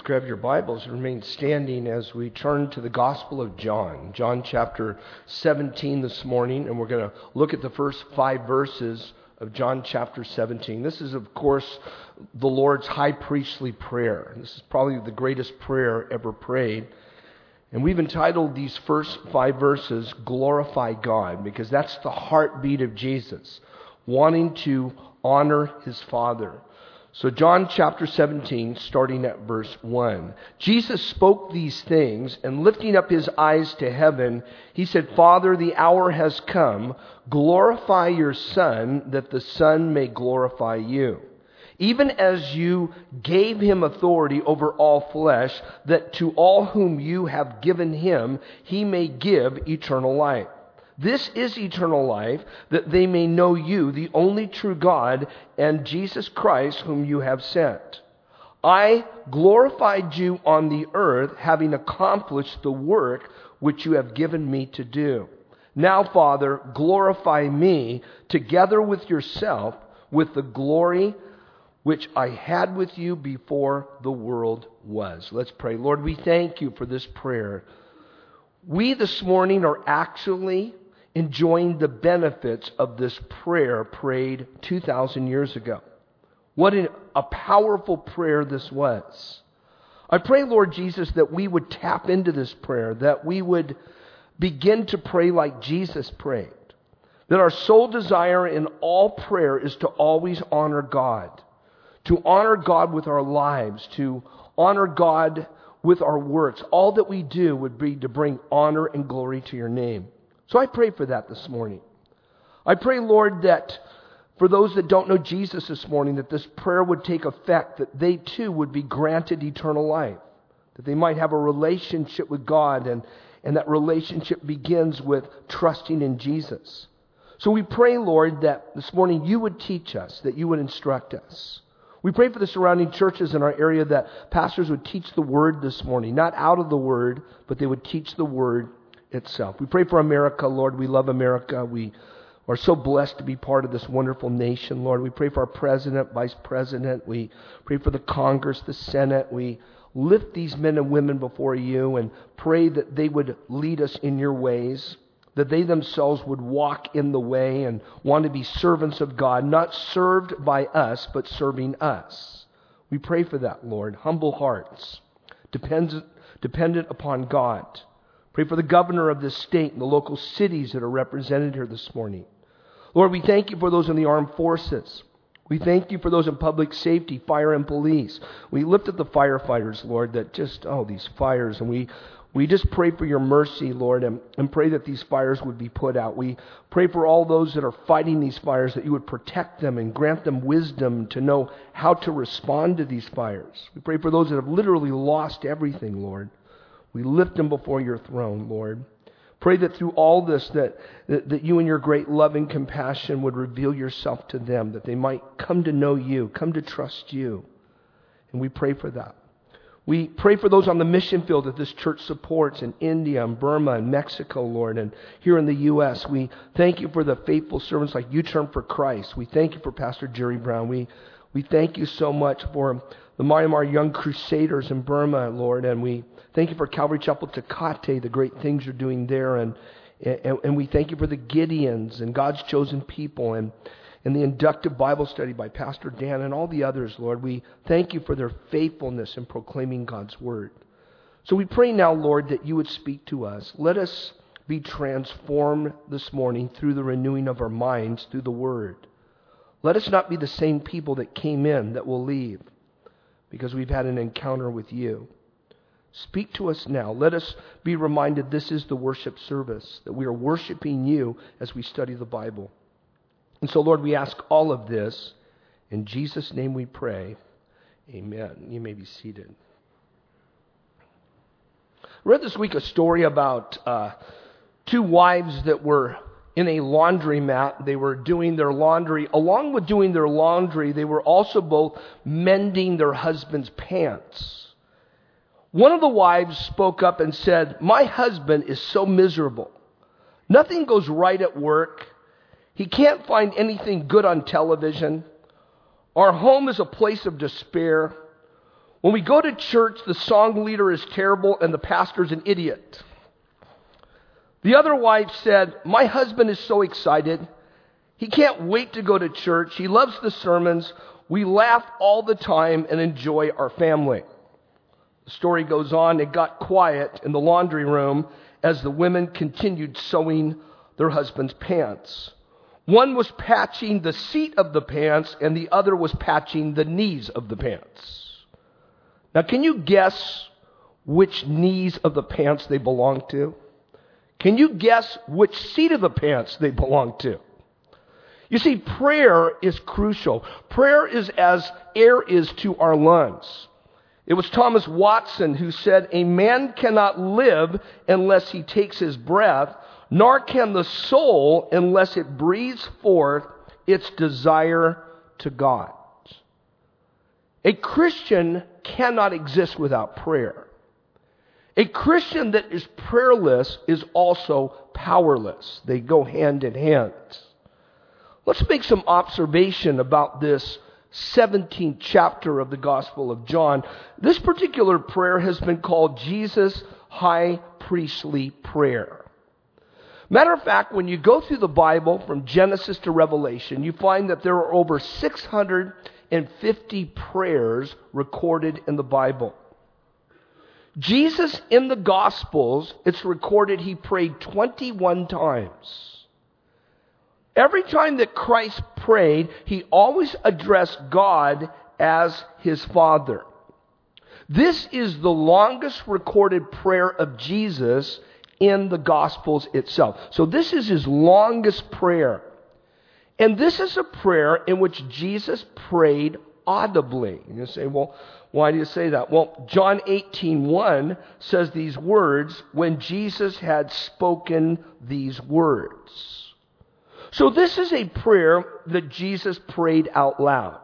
grab your Bibles and remain standing as we turn to the Gospel of John. John chapter 17 this morning, and we're going to look at the first 5 verses of John chapter 17. This is, of course, the Lord's high priestly prayer. This is probably the greatest prayer ever prayed. And we've entitled these first 5 verses, Glorify God, because that's the heartbeat of Jesus, wanting to honor his Father. So John chapter 17, starting at verse 1. Jesus spoke these things, and lifting up his eyes to heaven, he said, Father, the hour has come. Glorify your Son, that the Son may glorify you. Even as you gave him authority over all flesh, that to all whom you have given him, he may give eternal life. This is eternal life, that they may know you, the only true God, and Jesus Christ, whom you have sent. I glorified you on the earth, having accomplished the work which you have given me to do. Now, Father, glorify me together with yourself, with the glory which I had with you before the world was. Let's pray. Lord, we thank you for this prayer. We this morning are actually enjoying the benefits of this prayer prayed 2,000 years ago. What a powerful prayer this was. I pray, Lord Jesus, that we would tap into this prayer, that we would begin to pray like Jesus prayed, that our sole desire in all prayer is to always honor God, to honor God with our lives, to honor God with our works. All that we do would be to bring honor and glory to your name. So I pray for that this morning. I pray, Lord, that for those that don't know Jesus this morning, that this prayer would take effect, that they too would be granted eternal life, that they might have a relationship with God, and that relationship begins with trusting in Jesus. So we pray, Lord, that this morning you would teach us, that you would instruct us. We pray for the surrounding churches in our area that pastors would teach the Word this morning, not out of the Word, but they would teach the Word itself. We pray for America, Lord. We love America. We are so blessed to be part of this wonderful nation, Lord. We pray for our president, vice president. We pray for the Congress, the Senate. We lift these men and women before you and pray that they would lead us in your ways, that they themselves would walk in the way and want to be servants of God, not served by us, but serving us. We pray for that, Lord. Humble hearts, dependent upon God. Pray for the governor of this state and the local cities that are represented here this morning. Lord, we thank you for those in the armed forces. We thank you for those in public safety, fire and police. We lift up the firefighters, Lord, that just, these fires. And we just pray for your mercy, Lord, and pray that these fires would be put out. We pray for all those that are fighting these fires, that you would protect them and grant them wisdom to know how to respond to these fires. We pray for those that have literally lost everything, Lord. We lift them before your throne, Lord. Pray that through all this, that you in your great love and compassion would reveal yourself to them, that they might come to know you, come to trust you. And we pray for that. We pray for those on the mission field that this church supports in India and Burma and Mexico, Lord, and here in the U.S. We thank you for the faithful servants like U-Turn for Christ. We thank you for Pastor Jerry Brown. We thank you so much for the Myanmar Young Crusaders in Burma, Lord, and we thank you for Calvary Chapel Tecate, the great things you're doing there, and we thank you for the Gideons and God's chosen people, and the inductive Bible study by Pastor Dan and all the others, Lord. We thank you for their faithfulness in proclaiming God's word. So we pray now, Lord, that you would speak to us. Let us be transformed this morning through the renewing of our minds through the word. Let us not be the same people that came in that will leave because we've had an encounter with you. Speak to us now. Let us be reminded this is the worship service, that we are worshiping you as we study the Bible. And so, Lord, we ask all of this. In Jesus' name we pray. Amen. You may be seated. I read this week a story about 2 wives that were in a laundromat. They were doing their laundry. Along with doing their laundry, they were also both mending their husband's pants. One of the wives spoke up and said, "My husband is so miserable. Nothing goes right at work. He can't find anything good on television. Our home is a place of despair. When we go to church, the song leader is terrible and the pastor's an idiot. The other wife said, my husband is so excited. He can't wait to go to church. He loves the sermons. We laugh all the time and enjoy our family. The story goes on. It got quiet in the laundry room as the women continued sewing their husband's pants. One was patching the seat of the pants and the other was patching the knees of the pants. Now, can you guess which knees of the pants they belong to? Can you guess which seat of the pants they belong to? You see, prayer is crucial. Prayer is as air is to our lungs. It was Thomas Watson who said, a man cannot live unless he takes his breath, nor can the soul unless it breathes forth its desire to God. A Christian cannot exist without prayer. A Christian that is prayerless is also powerless. They go hand in hand. Let's make some observation about this 17th chapter of the Gospel of John. This particular prayer has been called Jesus' high priestly prayer. Matter of fact, when you go through the Bible from Genesis to Revelation, you find that there are over 650 prayers recorded in the Bible. Jesus in the Gospels, it's recorded he prayed 21 times. Every time that Christ prayed, he always addressed God as his Father. This is the longest recorded prayer of Jesus in the Gospels itself. So this is his longest prayer. And this is a prayer in which Jesus prayed audibly. And you say, well, why do you say that? Well, John 18:1 says these words when Jesus had spoken these words. So this is a prayer that Jesus prayed out loud.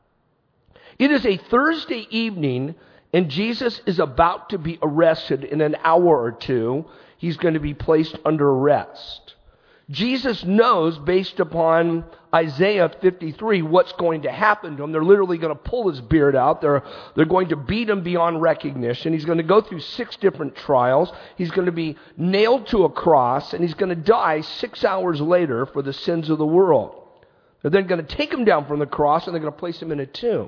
It is a Thursday evening, and Jesus is about to be arrested in an hour or two. He's going to be placed under arrest. Jesus knows, based upon Isaiah 53, what's going to happen to him. They're literally going to pull his beard out. They're going to beat him beyond recognition. He's going to go through 6 different trials. He's going to be nailed to a cross, and he's going to die 6 hours later for the sins of the world. They're then going to take him down from the cross, and they're going to place him in a tomb.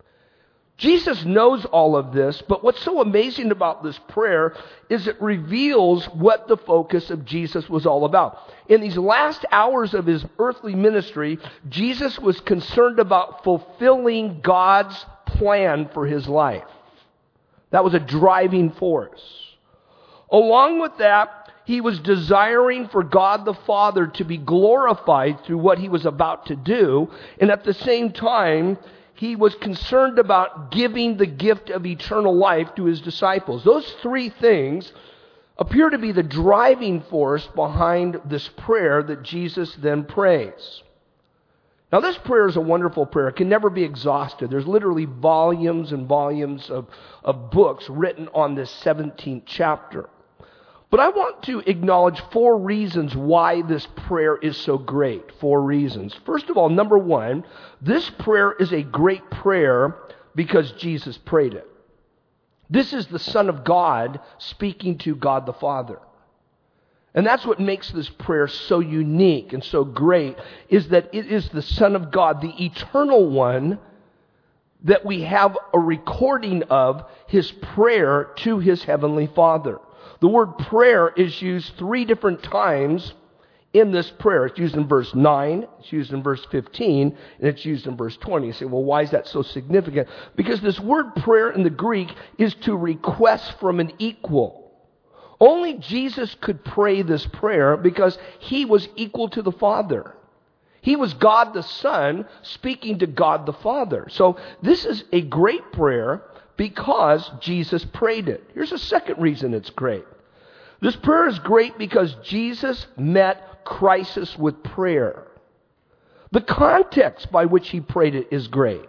Jesus knows all of this, but what's so amazing about this prayer is it reveals what the focus of Jesus was all about. In these last hours of his earthly ministry, Jesus was concerned about fulfilling God's plan for his life. That was a driving force. Along with that, he was desiring for God the Father to be glorified through what he was about to do, and at the same time, he was concerned about giving the gift of eternal life to his disciples. Those 3 things appear to be the driving force behind this prayer that Jesus then prays. Now, this prayer is a wonderful prayer. It can never be exhausted. There's literally volumes and volumes of books written on this 17th chapter. But I want to acknowledge 4 reasons why this prayer is so great. 4 reasons. First of all, number 1, this prayer is a great prayer because Jesus prayed it. This is the Son of God speaking to God the Father. And that's what makes this prayer so unique and so great, is that it is the Son of God, the eternal one, that we have a recording of his prayer to his heavenly Father. The word prayer is used 3 different times in this prayer. It's used in verse 9, it's used in verse 15, and it's used in verse 20. You say, well, why is that so significant? Because this word prayer in the Greek is to request from an equal. Only Jesus could pray this prayer because he was equal to the Father. He was God the Son speaking to God the Father. So this is a great prayer because Jesus prayed it. Here's a second reason it's great. This prayer is great because Jesus met crisis with prayer. The context by which he prayed it is great.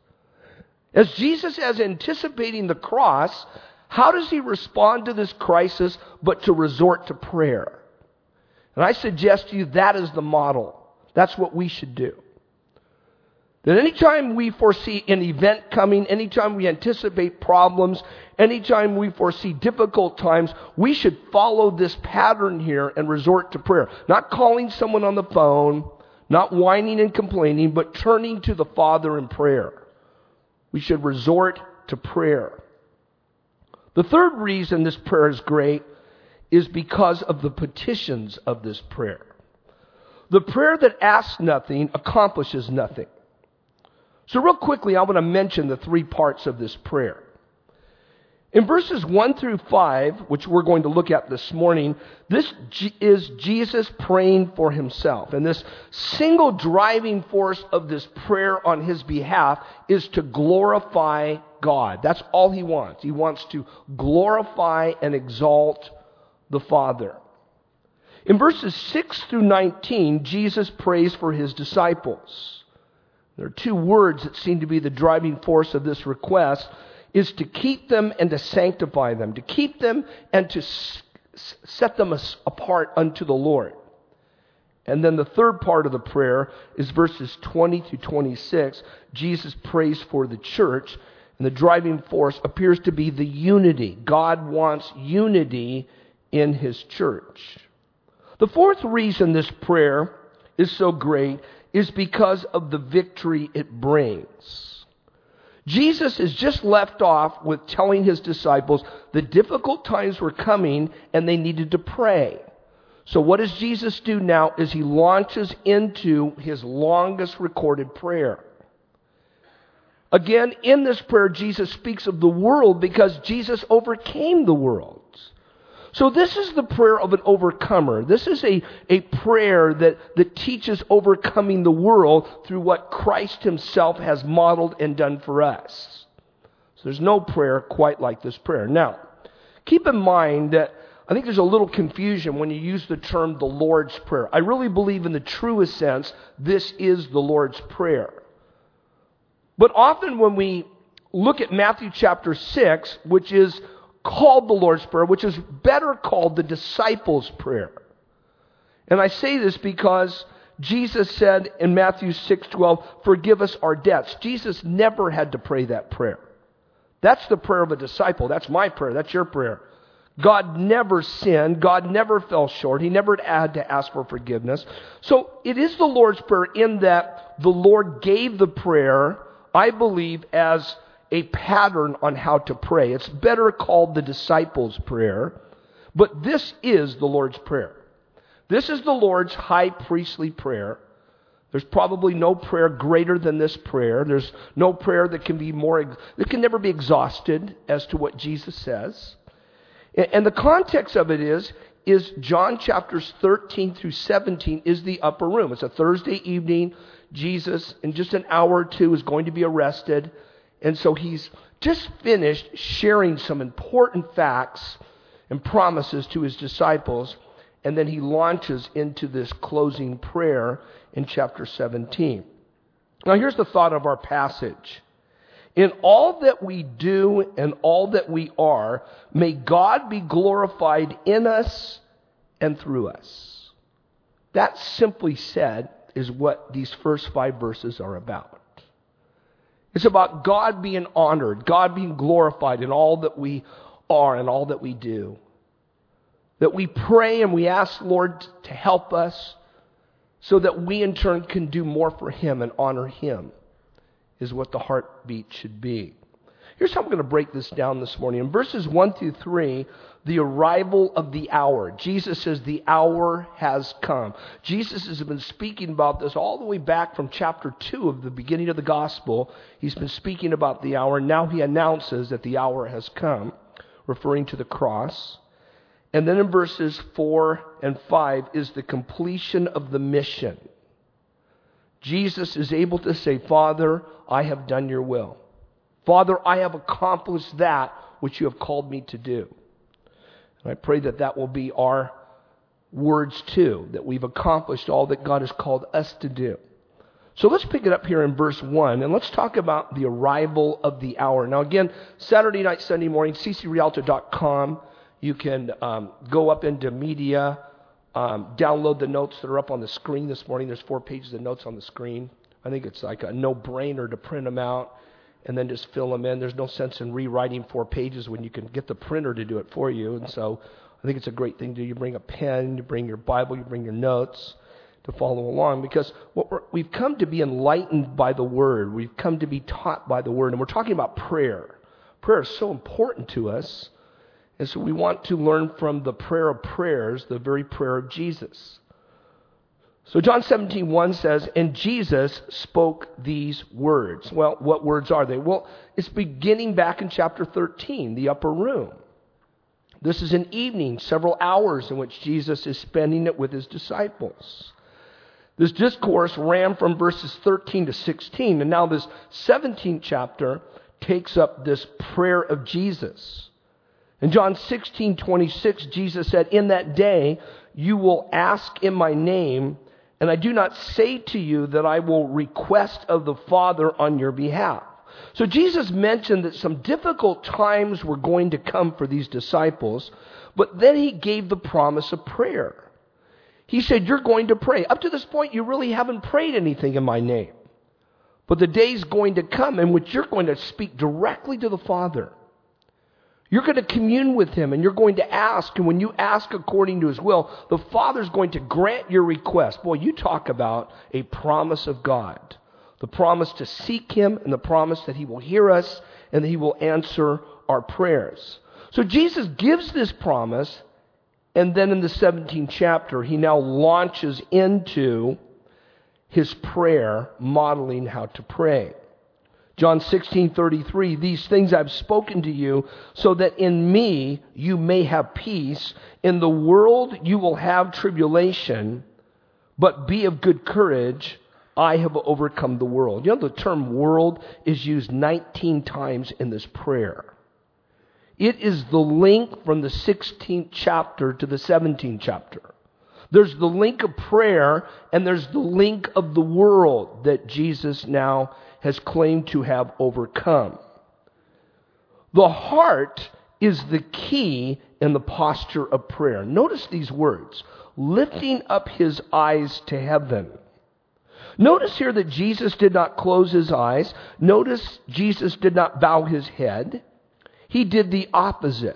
As Jesus is anticipating the cross, how does he respond to this crisis but to resort to prayer? And I suggest to you that is the model. That's what we should do. That anytime we foresee an event coming, anytime we anticipate problems, anytime we foresee difficult times, we should follow this pattern here and resort to prayer. Not calling someone on the phone, not whining and complaining, but turning to the Father in prayer. We should resort to prayer. The third reason this prayer is great is because of the petitions of this prayer. The prayer that asks nothing accomplishes nothing. So real quickly, I want to mention the three parts of this prayer. In verses 1 through 5, which we're going to look at this morning, this is Jesus praying for himself. And this single driving force of this prayer on his behalf is to glorify God. That's all he wants. He wants to glorify and exalt the Father. In verses 6 through 19, Jesus prays for his disciples. There are two words that seem to be the driving force of this request, is to keep them and to sanctify them, to keep them and to set them apart unto the Lord. And then the third part of the prayer is verses 20 through 26. Jesus prays for the church, and the driving force appears to be the unity. God wants unity in his church. The fourth reason this prayer is so great is because of the victory it brings. Jesus is just left off with telling his disciples the difficult times were coming and they needed to pray. So what does Jesus do now is he launches into his longest recorded prayer. Again, in this prayer, Jesus speaks of the world because Jesus overcame the world. So this is the prayer of an overcomer. This is a prayer that teaches overcoming the world through what Christ himself has modeled and done for us. So there's no prayer quite like this prayer. Now, keep in mind that I think there's a little confusion when you use the term the Lord's Prayer. I really believe in the truest sense, this is the Lord's Prayer. But often when we look at Matthew chapter 6, which is called the Lord's Prayer, which is better called the disciples' prayer. And I say this because Jesus said in Matthew 6:12, forgive us our debts. Jesus never had to pray that prayer. That's the prayer of a disciple. That's my prayer. That's your prayer. God never sinned. God never fell short. He never had to ask for forgiveness. So it is the Lord's Prayer in that the Lord gave the prayer, I believe, as a pattern on how to pray. It's better called the disciples' prayer, but this is the Lord's Prayer. This is the Lord's high priestly prayer. There's probably no prayer greater than this prayer. There's no prayer that can never be exhausted as to what Jesus says. And the context of it is John chapters 13 through 17 is the upper room. It's a Thursday evening. Jesus, in just an hour or two, is going to be arrested. And so he's just finished sharing some important facts and promises to his disciples. And then he launches into this closing prayer in chapter 17. Now here's the thought of our passage. In all that we do and all that we are, may God be glorified in us and through us. That simply said is what these first 5 verses are about. It's about God being honored, God being glorified in all that we are and all that we do. That we pray and we ask Lord to help us so that we in turn can do more for him and honor him is what the heartbeat should be. Here's how I'm going to break this down this morning. In verses 1 through 3, the arrival of the hour. Jesus says the hour has come. Jesus has been speaking about this all the way back from chapter 2 of the beginning of the gospel. He's been speaking about the hour. Now he announces that the hour has come, referring to the cross. And then in verses 4 and 5 is the completion of the mission. Jesus is able to say, Father, I have done your will. Father, I have accomplished that which you have called me to do. And I pray that that will be our words too, that we've accomplished all that God has called us to do. So let's pick it up here in verse 1, and let's talk about the arrival of the hour. Now again, Saturday night, Sunday morning, ccrialto.com. You can go up into media, download the notes that are up on the screen this morning. There's 4 pages of notes on the screen. I think it's like a no-brainer to print them out and then just fill them in. There's no sense in rewriting 4 pages when you can get the printer to do it for you. And so I think it's a great thing to do. You bring a pen, you bring your Bible, you bring your notes to follow along, because we've come to be enlightened by the Word. We've come to be taught by the Word. And we're talking about prayer. Prayer is so important to us. And so we want to learn from the prayer of prayers, the very prayer of Jesus. So John 17:1 says, and Jesus spoke these words. Well, what words are they? Well, it's beginning back in chapter 13, the upper room. This is an evening, several hours in which Jesus is spending it with his disciples. This discourse ran from verses 13 to 16, and now this 17th chapter takes up this prayer of Jesus. In John 16:26, Jesus said, in that day you will ask in my name, and I do not say to you that I will request of the Father on your behalf. So Jesus mentioned that some difficult times were going to come for these disciples, but then he gave the promise of prayer. He said, you're going to pray. Up to this point, you really haven't prayed anything in my name. But the day's going to come in which you're going to speak directly to the Father. You're going to commune with him, and you're going to ask. And when you ask according to his will, the Father's going to grant your request. Boy, you talk about a promise of God. The promise to seek him, and the promise that he will hear us and that he will answer our prayers. So Jesus gives this promise, and then in the 17th chapter, he now launches into his prayer, modeling how to pray. John 16:33, these things I've spoken to you so that in me you may have peace. In the world you will have tribulation, but be of good courage. I have overcome the world. You know, the term world is used 19 times in this prayer. It is the link from the 16th chapter to the 17th chapter. There's the link of prayer, and there's the link of the world that Jesus now has claimed to have overcome. The heart is the key in the posture of prayer. Notice these words, lifting up his eyes to heaven. Notice here that Jesus did not close his eyes. Notice Jesus did not bow his head. He did the opposite.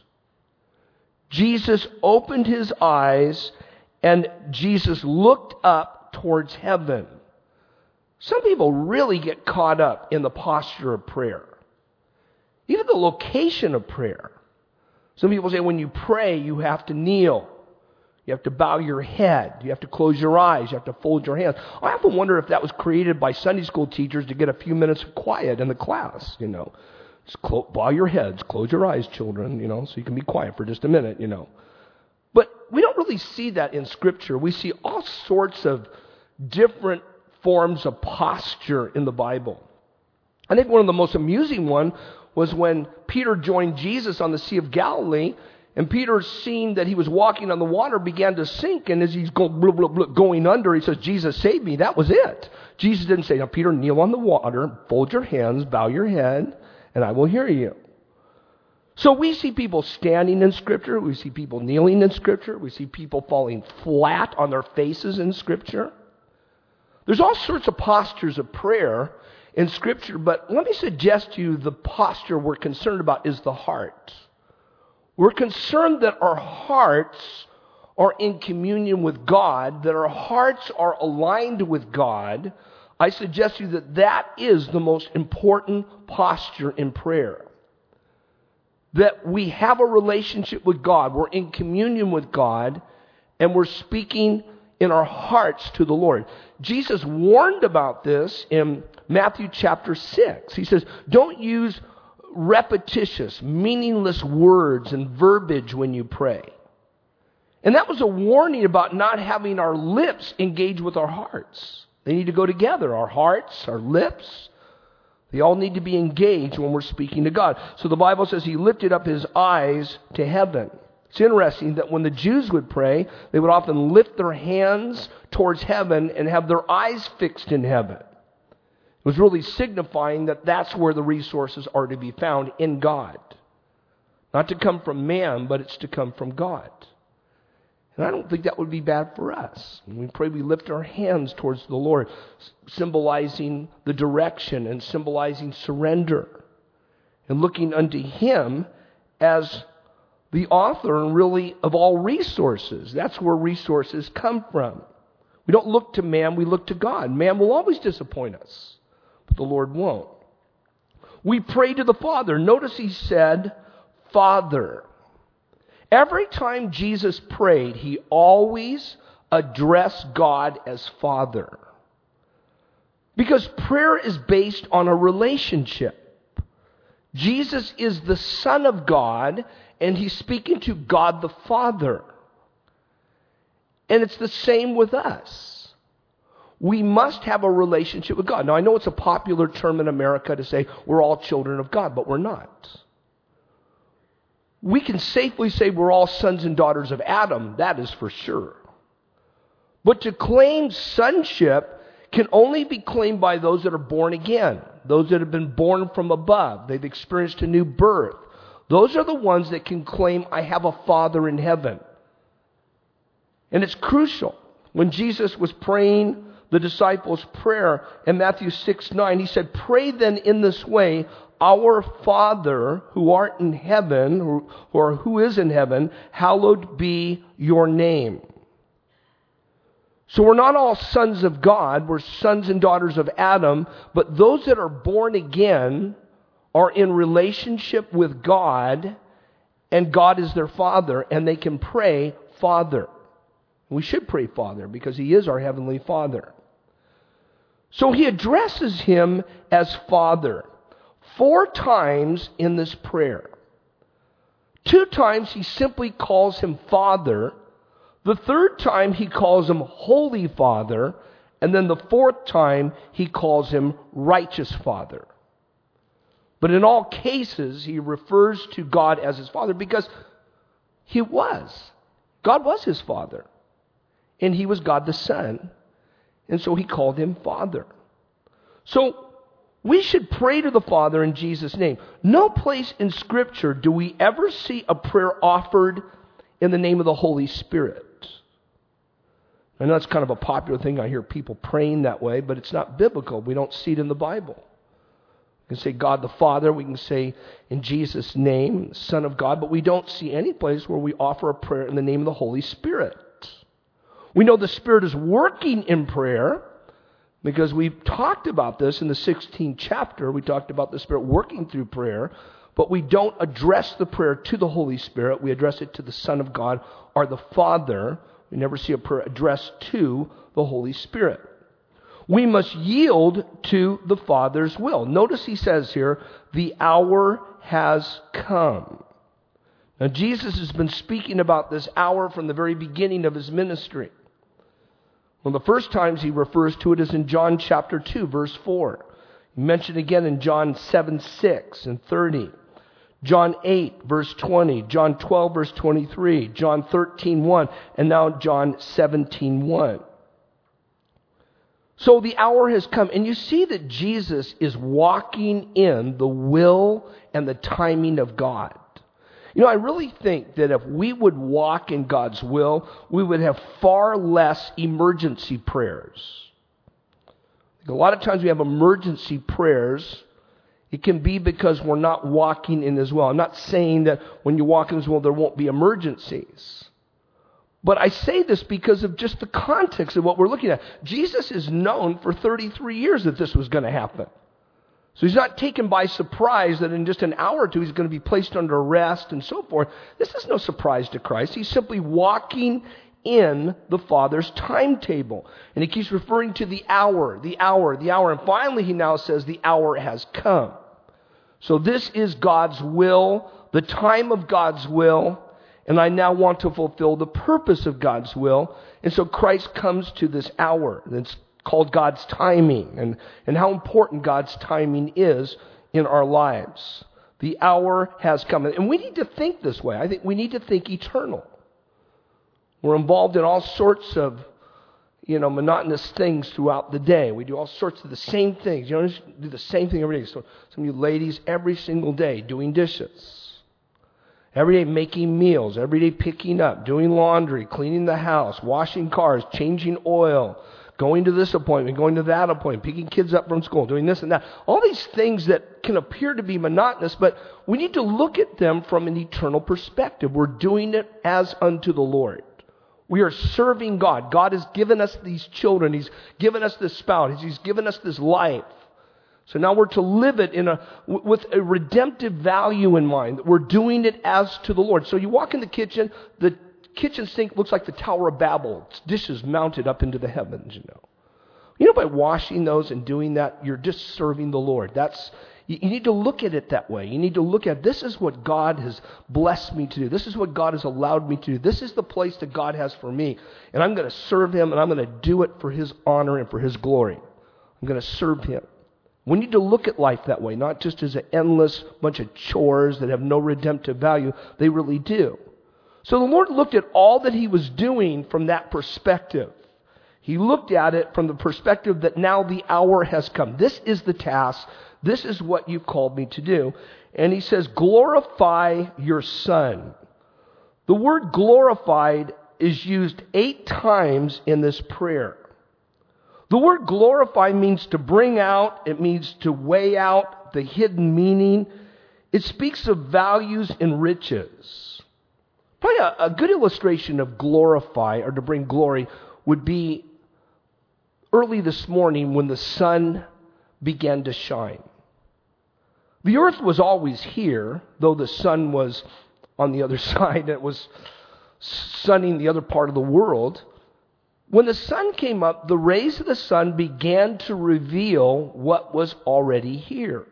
Jesus opened his eyes, and Jesus looked up towards heaven. Some people really get caught up in the posture of prayer, even the location of prayer. Some people say when you pray, you have to kneel. You have to bow your head. You have to close your eyes. You have to fold your hands. I often wonder if that was created by Sunday school teachers to get a few minutes of quiet in the class, you know. Just bow your heads, close your eyes, children, you know, so you can be quiet for just a minute, you know. But we don't really see that in Scripture. We see all sorts of different forms of posture in the Bible. I think one of the most amusing one was when Peter joined Jesus on the Sea of Galilee, and Peter, seeing that he was walking on the water, began to sink, and as he's going under, he says, Jesus, save me. That was it. Jesus didn't say, now Peter, kneel on the water, fold your hands, bow your head, and I will hear you. So we see people standing in Scripture. We see people kneeling in Scripture. We see people falling flat on their faces in Scripture. There's all sorts of postures of prayer in Scripture, but let me suggest to you the posture we're concerned about is the heart. We're concerned that our hearts are in communion with God, that our hearts are aligned with God. I suggest to you that that is the most important posture in prayer. That we have a relationship with God, we're in communion with God, and we're speaking in our hearts to the Lord. Jesus warned about this in Matthew chapter 6. He says, don't use repetitious, meaningless words and verbiage when you pray. And that was a warning about not having our lips engage with our hearts. They need to go together. Our hearts, our lips, they all need to be engaged when we're speaking to God. So the Bible says he lifted up his eyes to heaven. It's interesting that when the Jews would pray, they would often lift their hands towards heaven and have their eyes fixed in heaven. It was really signifying that that's where the resources are to be found, in God. Not to come from man, but it's to come from God. And I don't think that would be bad for us. When we pray, we lift our hands towards the Lord, symbolizing the direction and symbolizing surrender, and looking unto Him as the author and really of all resources. That's where resources come from. We don't look to man, we look to God. Man will always disappoint us, but the Lord won't. We pray to the Father. Notice He said, Father. Every time Jesus prayed, He always addressed God as Father. Because prayer is based on a relationship. Jesus is the Son of God, and He's speaking to God the Father. And it's the same with us. We must have a relationship with God. Now, I know it's a popular term in America to say we're all children of God, but we're not. We can safely say we're all sons and daughters of Adam, that is for sure. But to claim sonship can only be claimed by those that are born again, those that have been born from above. They've experienced a new birth. Those are the ones that can claim, I have a Father in heaven. And it's crucial. When Jesus was praying the disciples' prayer in Matthew 6:9, He said, pray then in this way, Our Father who art in heaven, or who is in heaven, hallowed be your name. So we're not all sons of God, we're sons and daughters of Adam, but those that are born again are in relationship with God, and God is their Father, and they can pray, Father. We should pray Father, because He is our Heavenly Father. So He addresses Him as Father 4 times in this prayer. 2 times He simply calls Him Father. The 3rd time He calls Him Holy Father. And then the 4th time He calls Him Righteous Father. But in all cases, He refers to God as His Father because He was. God was His Father. And He was God the Son. And so He called Him Father. So we should pray to the Father in Jesus' name. No place in Scripture do we ever see a prayer offered in the name of the Holy Spirit. I know that's kind of a popular thing. I hear people praying that way, but it's not biblical. We don't see it in the Bible. We can say God the Father. We can say in Jesus' name, Son of God. But we don't see any place where we offer a prayer in the name of the Holy Spirit. We know the Spirit is working in prayer because we've talked about this in the 16th chapter. We talked about the Spirit working through prayer. But we don't address the prayer to the Holy Spirit. We address it to the Son of God or the Father. We never see a prayer addressed to the Holy Spirit. We must yield to the Father's will. Notice He says here, the hour has come. Now Jesus has been speaking about this hour from the very beginning of His ministry. One of the first times He refers to it is in John chapter 2, verse 4. He mentioned again in John 7:6 and 30. John 8, verse 20, John 12, verse 23, John 13:1, and now John 17:1. So the hour has come, and you see that Jesus is walking in the will and the timing of God. You know, I really think that if we would walk in God's will, we would have far less emergency prayers. A lot of times we have emergency prayers. It can be because we're not walking in His will. I'm not saying that when you walk in His will, there won't be emergencies. But I say this because of just the context of what we're looking at. Jesus is known for 33 years that this was going to happen. So He's not taken by surprise that in just an hour or two He's going to be placed under arrest and so forth. This is no surprise to Christ. He's simply walking in the Father's timetable. And He keeps referring to the hour, the hour, the hour. And finally He now says the hour has come. So this is God's will, the time of God's will, and I now want to fulfill the purpose of God's will. And so Christ comes to this hour. It's called God's timing, and how important God's timing is in our lives. The hour has come. And we need to think this way. I think we need to think eternal. We're involved in all sorts of, monotonous things throughout the day. We do all sorts of the same things. You don't just do the same thing every day. So some of you ladies, every single day, doing dishes. Every day making meals, every day picking up, doing laundry, cleaning the house, washing cars, changing oil, going to this appointment, going to that appointment, picking kids up from school, doing this and that. All these things that can appear to be monotonous, but we need to look at them from an eternal perspective. We're doing it as unto the Lord. We are serving God. God has given us these children. He's given us this spouse. He's given us this life. So now we're to live it with a redemptive value in mind. That we're doing it as to the Lord. So you walk in the kitchen sink looks like the Tower of Babel. It's dishes mounted up into the heavens, You know, by washing those and doing that, you're just serving the Lord. You need to look at it that way. You need to look at, this is what God has blessed me to do. This is what God has allowed me to do. This is the place that God has for me. And I'm going to serve Him, and I'm going to do it for His honor and for His glory. I'm going to serve Him. We need to look at life that way, not just as an endless bunch of chores that have no redemptive value. They really do. So the Lord looked at all that He was doing from that perspective. He looked at it from the perspective that now the hour has come. This is the task. This is what you've called me to do. And He says, glorify your Son. The word glorified is used 8 times in this prayer. The word glorify means to bring out. It means to weigh out the hidden meaning. It speaks of values and riches. Probably a good illustration of glorify or to bring glory would be early this morning when the sun began to shine. The earth was always here, though the sun was on the other side. It was sunning the other part of the world. When the sun came up, the rays of the sun began to reveal what was already here.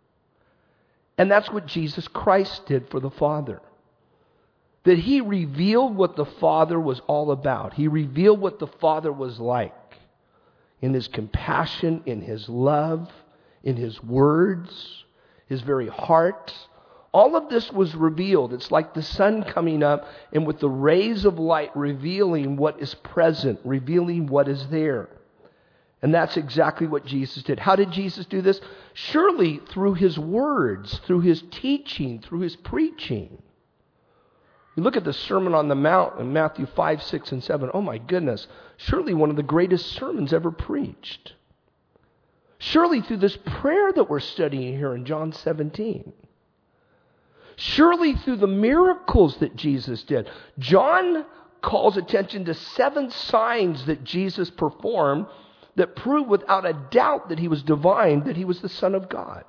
And that's what Jesus Christ did for the Father. That He revealed what the Father was all about. He revealed what the Father was like. In His compassion, in His love, in His words, His very heart. All of this was revealed. It's like the sun coming up and with the rays of light revealing what is present, revealing what is there. And that's exactly what Jesus did. How did Jesus do this? Surely through His words, through His teaching, through His preaching. You look at the Sermon on the Mount in Matthew 5, 6, and 7. Oh my goodness. Surely one of the greatest sermons ever preached. Surely through this prayer that we're studying here in John 17. Surely through the miracles that Jesus did. John calls attention to 7 signs that Jesus performed that prove without a doubt that He was divine, that He was the Son of God.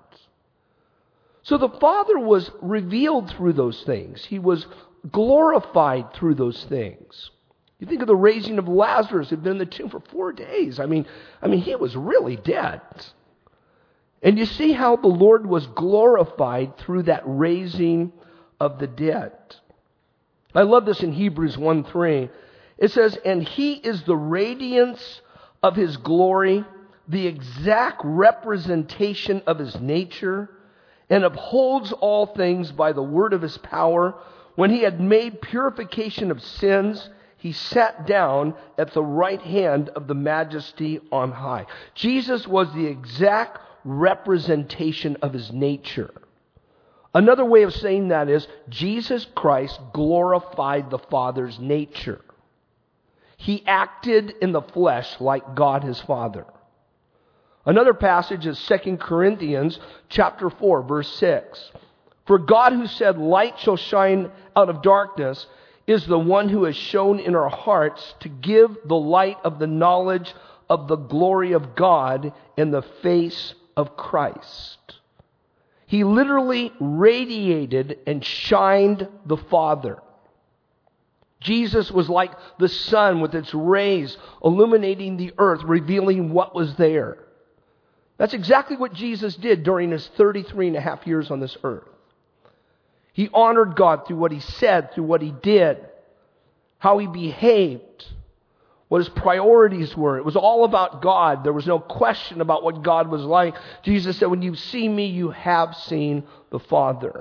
So the Father was revealed through those things. He was glorified through those things. You think of the raising of Lazarus, who had been in the tomb for 4 days. I mean, he was really dead. And you see how the Lord was glorified through that raising of the dead. I love this in Hebrews 1:3. It says, and He is the radiance of His glory, the exact representation of His nature, and upholds all things by the word of His power. When He had made purification of sins, He sat down at the right hand of the Majesty on high. Jesus was the exact representation of His nature. Another way of saying that is Jesus Christ glorified the Father's nature. He acted in the flesh like God His Father. Another passage is 2 Corinthians chapter 4, verse 6. For God, who said, light shall shine out of darkness, is the one who has shown in our hearts to give the light of the knowledge of the glory of God in the face of Christ. He literally radiated and shined the Father. Jesus was like the sun with its rays illuminating the earth, revealing what was there. That's exactly what Jesus did during His 33 and a half years on this earth. He honored God through what He said, through what He did, how He behaved, what His priorities were. It was all about God. There was no question about what God was like. Jesus said, when you see me, you have seen the Father.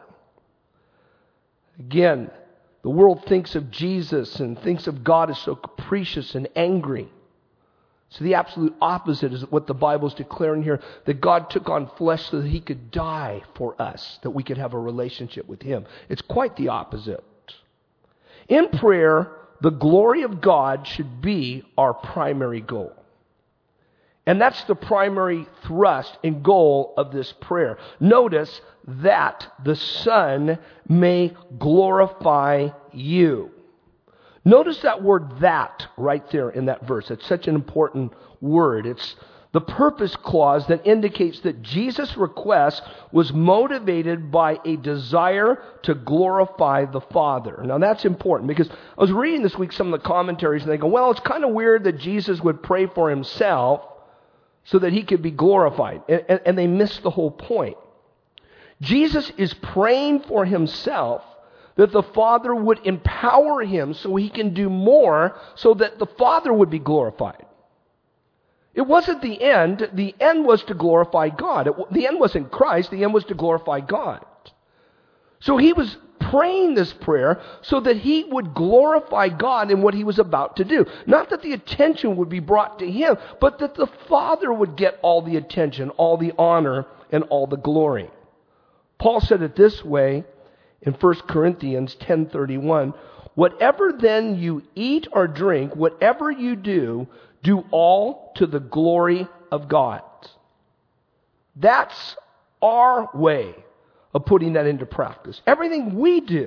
Again, the world thinks of Jesus and thinks of God as so capricious and angry. So the absolute opposite is what the Bible is declaring here, that God took on flesh so that he could die for us, that we could have a relationship with him. It's quite the opposite. In prayer, the glory of God should be our primary goal. And that's the primary thrust and goal of this prayer. Notice that the Son may glorify you. Notice that word "that" right there in that verse. It's such an important word. It's the purpose clause that indicates that Jesus' request was motivated by a desire to glorify the Father. Now that's important because I was reading this week some of the commentaries and they go, well, it's kind of weird that Jesus would pray for himself so that he could be glorified. And they miss the whole point. Jesus is praying for himself that the Father would empower him so he can do more so that the Father would be glorified. It wasn't the end. The end was to glorify God. The end wasn't Christ. The end was to glorify God. So he was praying this prayer so that he would glorify God in what he was about to do. Not that the attention would be brought to him, but that the Father would get all the attention, all the honor, and all the glory. Paul said it this way in 1 Corinthians 10:31, whatever then you eat or drink, whatever you do all to the glory of God. That's our way of putting that into practice. Everything we do.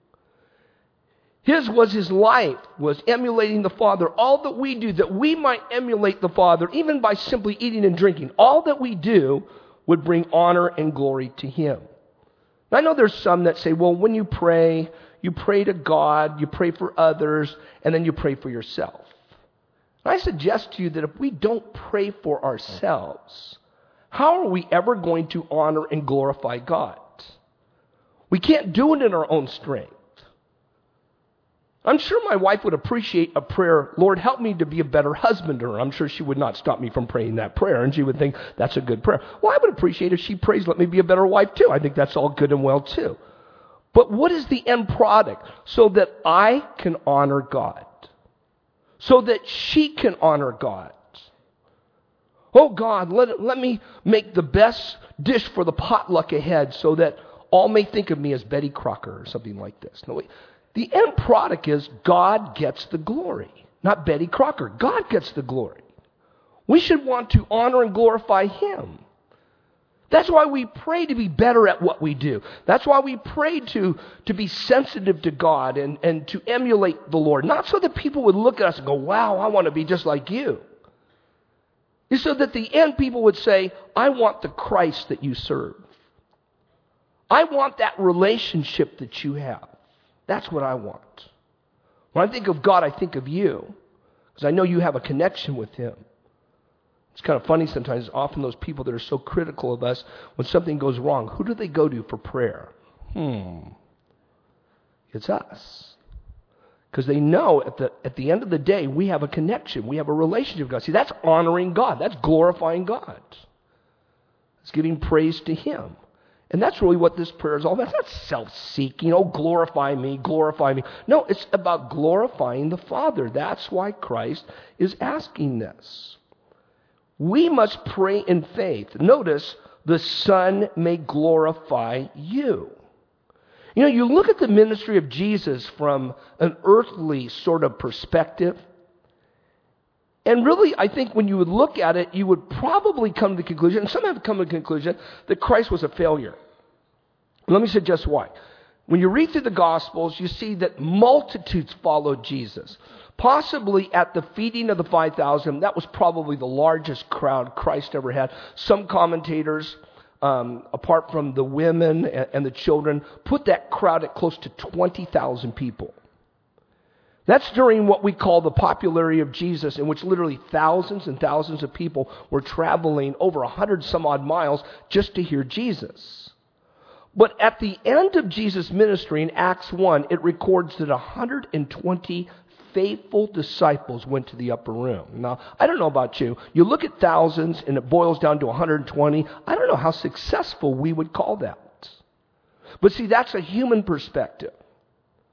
His life was emulating the Father. All that we do, that we might emulate the Father, even by simply eating and drinking, all that we do would bring honor and glory to him. I know there's some that say, well, when you pray to God, you pray for others, and then you pray for yourself. And I suggest to you that if we don't pray for ourselves, how are we ever going to honor and glorify God? We can't do it in our own strength. I'm sure my wife would appreciate a prayer, Lord, help me to be a better husband to her. I'm sure she would not stop me from praying that prayer, and she would think that's a good prayer. Well, I would appreciate if she prays, let me be a better wife too. I think that's all good and well too. But what is the end product? So that I can honor God. So that she can honor God. Oh God, let me make the best dish for the potluck ahead so that all may think of me as Betty Crocker or something like this. No, wait. The end product is God gets the glory, not Betty Crocker. God gets the glory. We should want to honor and glorify him. That's why we pray to be better at what we do. That's why we pray to be sensitive to God and to emulate the Lord. Not so that people would look at us and go, wow, I want to be just like you. It's so that at the end people would say, I want the Christ that you serve. I want that relationship that you have. That's what I want. When I think of God, I think of you. Because I know you have a connection with him. It's kind of funny sometimes. Often those people that are so critical of us, when something goes wrong, who do they go to for prayer? It's us. Because they know at the end of the day, we have a connection. We have a relationship with God. See, that's honoring God. That's glorifying God. It's giving praise to him. And that's really what this prayer is all about. It's not self-seeking, glorify me, glorify me. No, it's about glorifying the Father. That's why Christ is asking this. We must pray in faith. Notice, the Son may glorify you. You look at the ministry of Jesus from an earthly sort of perspective. And really, I think when you would look at it, you would probably come to the conclusion, and some have come to the conclusion, that Christ was a failure. Let me suggest why. When you read through the Gospels, you see that multitudes followed Jesus. Possibly at the feeding of the 5,000, that was probably the largest crowd Christ ever had. Some commentators, apart from the women and the children, put that crowd at close to 20,000 people. That's during what we call the popularity of Jesus, in which literally thousands and thousands of people were traveling over 100 some odd miles just to hear Jesus. But at the end of Jesus' ministry in Acts 1, it records that 120 faithful disciples went to the upper room. Now, I don't know about you. You look at thousands and it boils down to 120. I don't know how successful we would call that. But see, that's a human perspective.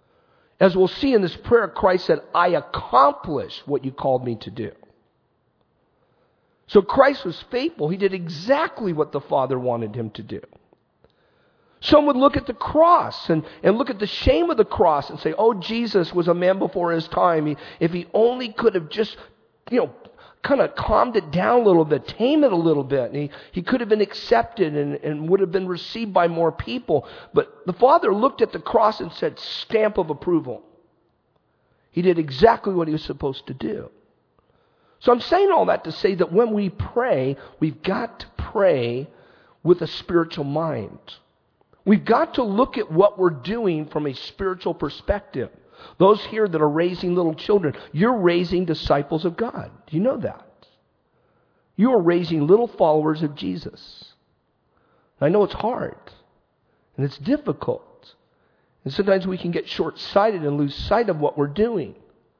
As we'll see in this prayer, Christ said, I accomplished what you called me to do. So Christ was faithful. He did exactly what the Father wanted him to do. Some would look at the cross and look at the shame of the cross and say, oh, Jesus was a man before his time. If he only could have just, kind of calmed it down a little bit, tame it a little bit. And he could have been accepted and would have been received by more people. But the Father looked at the cross and said, stamp of approval. He did exactly what he was supposed to do. So I'm saying all that to say that when we pray, we've got to pray with a spiritual mind. We've got to look at what we're doing from a spiritual perspective. Those here that are raising little children, you're raising disciples of God. Do you know that? You are raising little followers of Jesus. I know it's hard, and it's difficult. And sometimes we can get short-sighted and lose sight of what we're doing.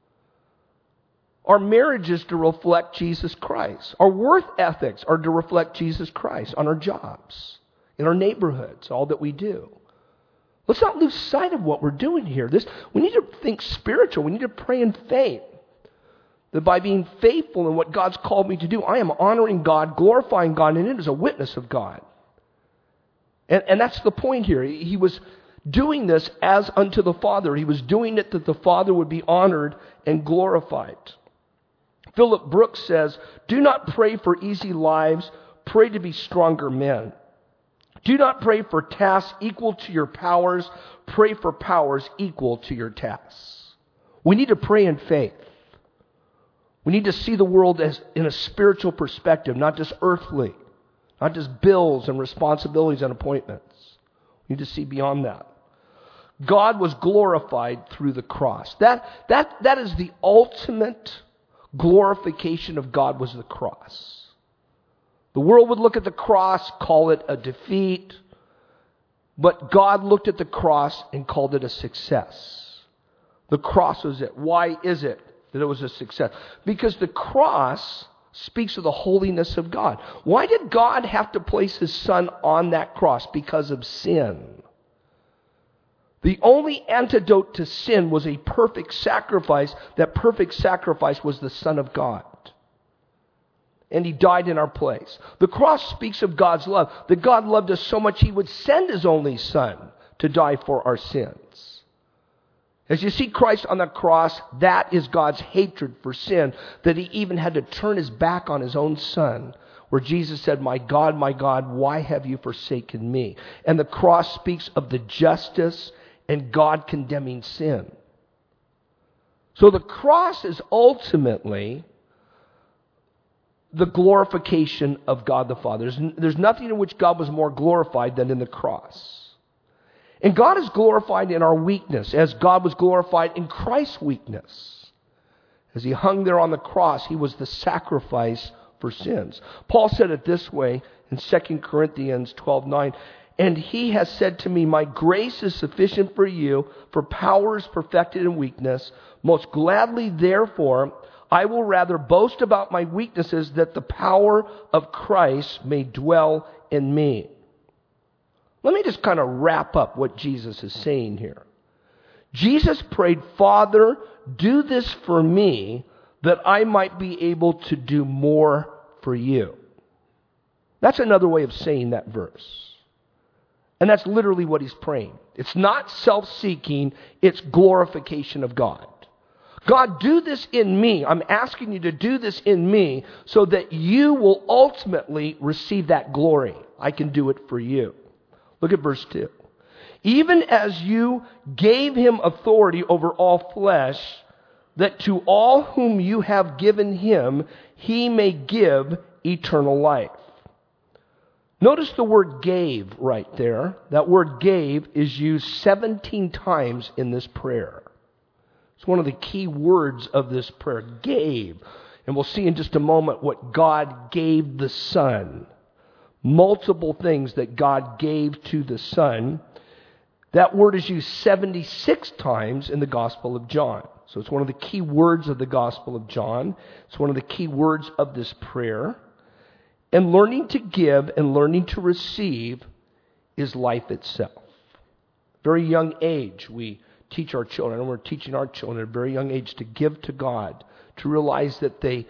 Our marriage is to reflect Jesus Christ. Our work ethics are to reflect Jesus Christ on our jobs, in our neighborhoods, all that we do. Let's not lose sight of what we're doing here. We need to think spiritual. We need to pray in faith. That by being faithful in what God's called me to do, I am honoring God, glorifying God, and it is a witness of God. And that's the point here. He was doing this as unto the Father. He was doing it that the Father would be honored and glorified. Philip Brooks says, do not pray for easy lives, pray to be stronger men. Do not pray for tasks equal to your powers, pray for powers equal to your tasks. We need to pray in faith. We need to see the world as in a spiritual perspective, not just earthly, not just bills and responsibilities and appointments. We need to see beyond that. God was glorified through the cross. That is the ultimate glorification of God, was the cross. The world would look at the cross, call it a defeat, but God looked at the cross and called it a success. The cross was it. Why is it that it was a success? Because the cross speaks of the holiness of God. Why did God have to place his Son on that cross? Because of sin. The only antidote to sin was a perfect sacrifice. That perfect sacrifice was the Son of God. And he died in our place. The cross speaks of God's love. That God loved us so much he would send his only Son to die for our sins. As you see Christ on the cross, that is God's hatred for sin. That he even had to turn his back on his own Son. Where Jesus said, my God, why have you forsaken me? And the cross speaks of the justice and God condemning sin. So the cross is ultimately the glorification of God the Father. There's nothing in which God was more glorified than in the cross. And God is glorified in our weakness, as God was glorified in Christ's weakness. As he hung there on the cross, he was the sacrifice for sins. Paul said it this way in 2 Corinthians 12:9. And he has said to me, my grace is sufficient for you, for power is perfected in weakness. Most gladly, therefore, I will rather boast about my weaknesses, that the power of Christ may dwell in me. Let me just kind of wrap up what Jesus is saying here. Jesus prayed, Father, do this for me, that I might be able to do more for you. That's another way of saying that verse. And that's literally what he's praying. It's not self-seeking, it's glorification of God. God, do this in me. I'm asking you to do this in me so that you will ultimately receive that glory. I can do it for you. Look at verse 2. Even as you gave him authority over all flesh, that to all whom you have given him, he may give eternal life. Notice the word gave right there. That word gave is used 17 times in this prayer. It's one of the key words of this prayer, gave. And we'll see in just a moment what God gave the Son. Multiple things that God gave to the Son. That word is used 76 times in the Gospel of John. So it's one of the key words of the Gospel of John. It's one of the key words of this prayer. And learning to give and learning to receive is life itself. Very young age, we teach our children, and we're teaching our children at a very young age to give to God, to realize that they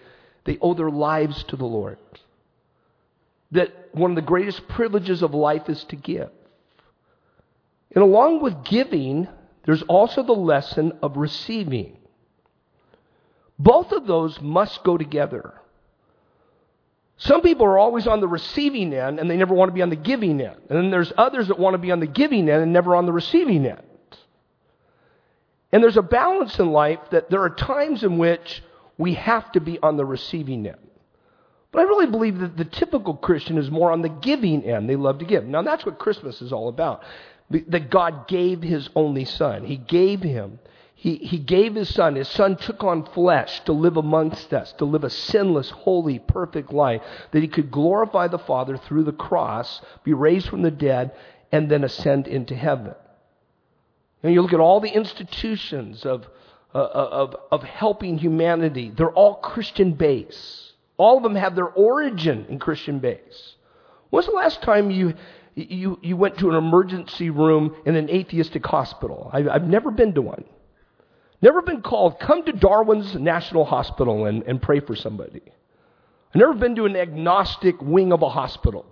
They owe their lives to the Lord. That one of the greatest privileges of life is to give. And along with giving, there's also the lesson of receiving. Both of those must go together. Some people are always on the receiving end and they never want to be on the giving end. And then there's others that want to be on the giving end and never on the receiving end. And there's a balance in life that there are times in which we have to be on the receiving end. But I really believe that the typical Christian is more on the giving end. They love to give. Now that's what Christmas is all about. That God gave His only Son. He gave Him. He gave His Son. His Son took on flesh to live amongst us, to live a sinless, holy, perfect life, that He could glorify the Father through the cross, be raised from the dead, and then ascend into heaven. And you look at all the institutions of helping humanity. They're all Christian based. All of them have their origin in Christian base. When's the last time you went to an emergency room in an atheistic hospital? I've never been to one. Never been called, come to Darwin's National Hospital and pray for somebody. I've never been to an agnostic wing of a hospital.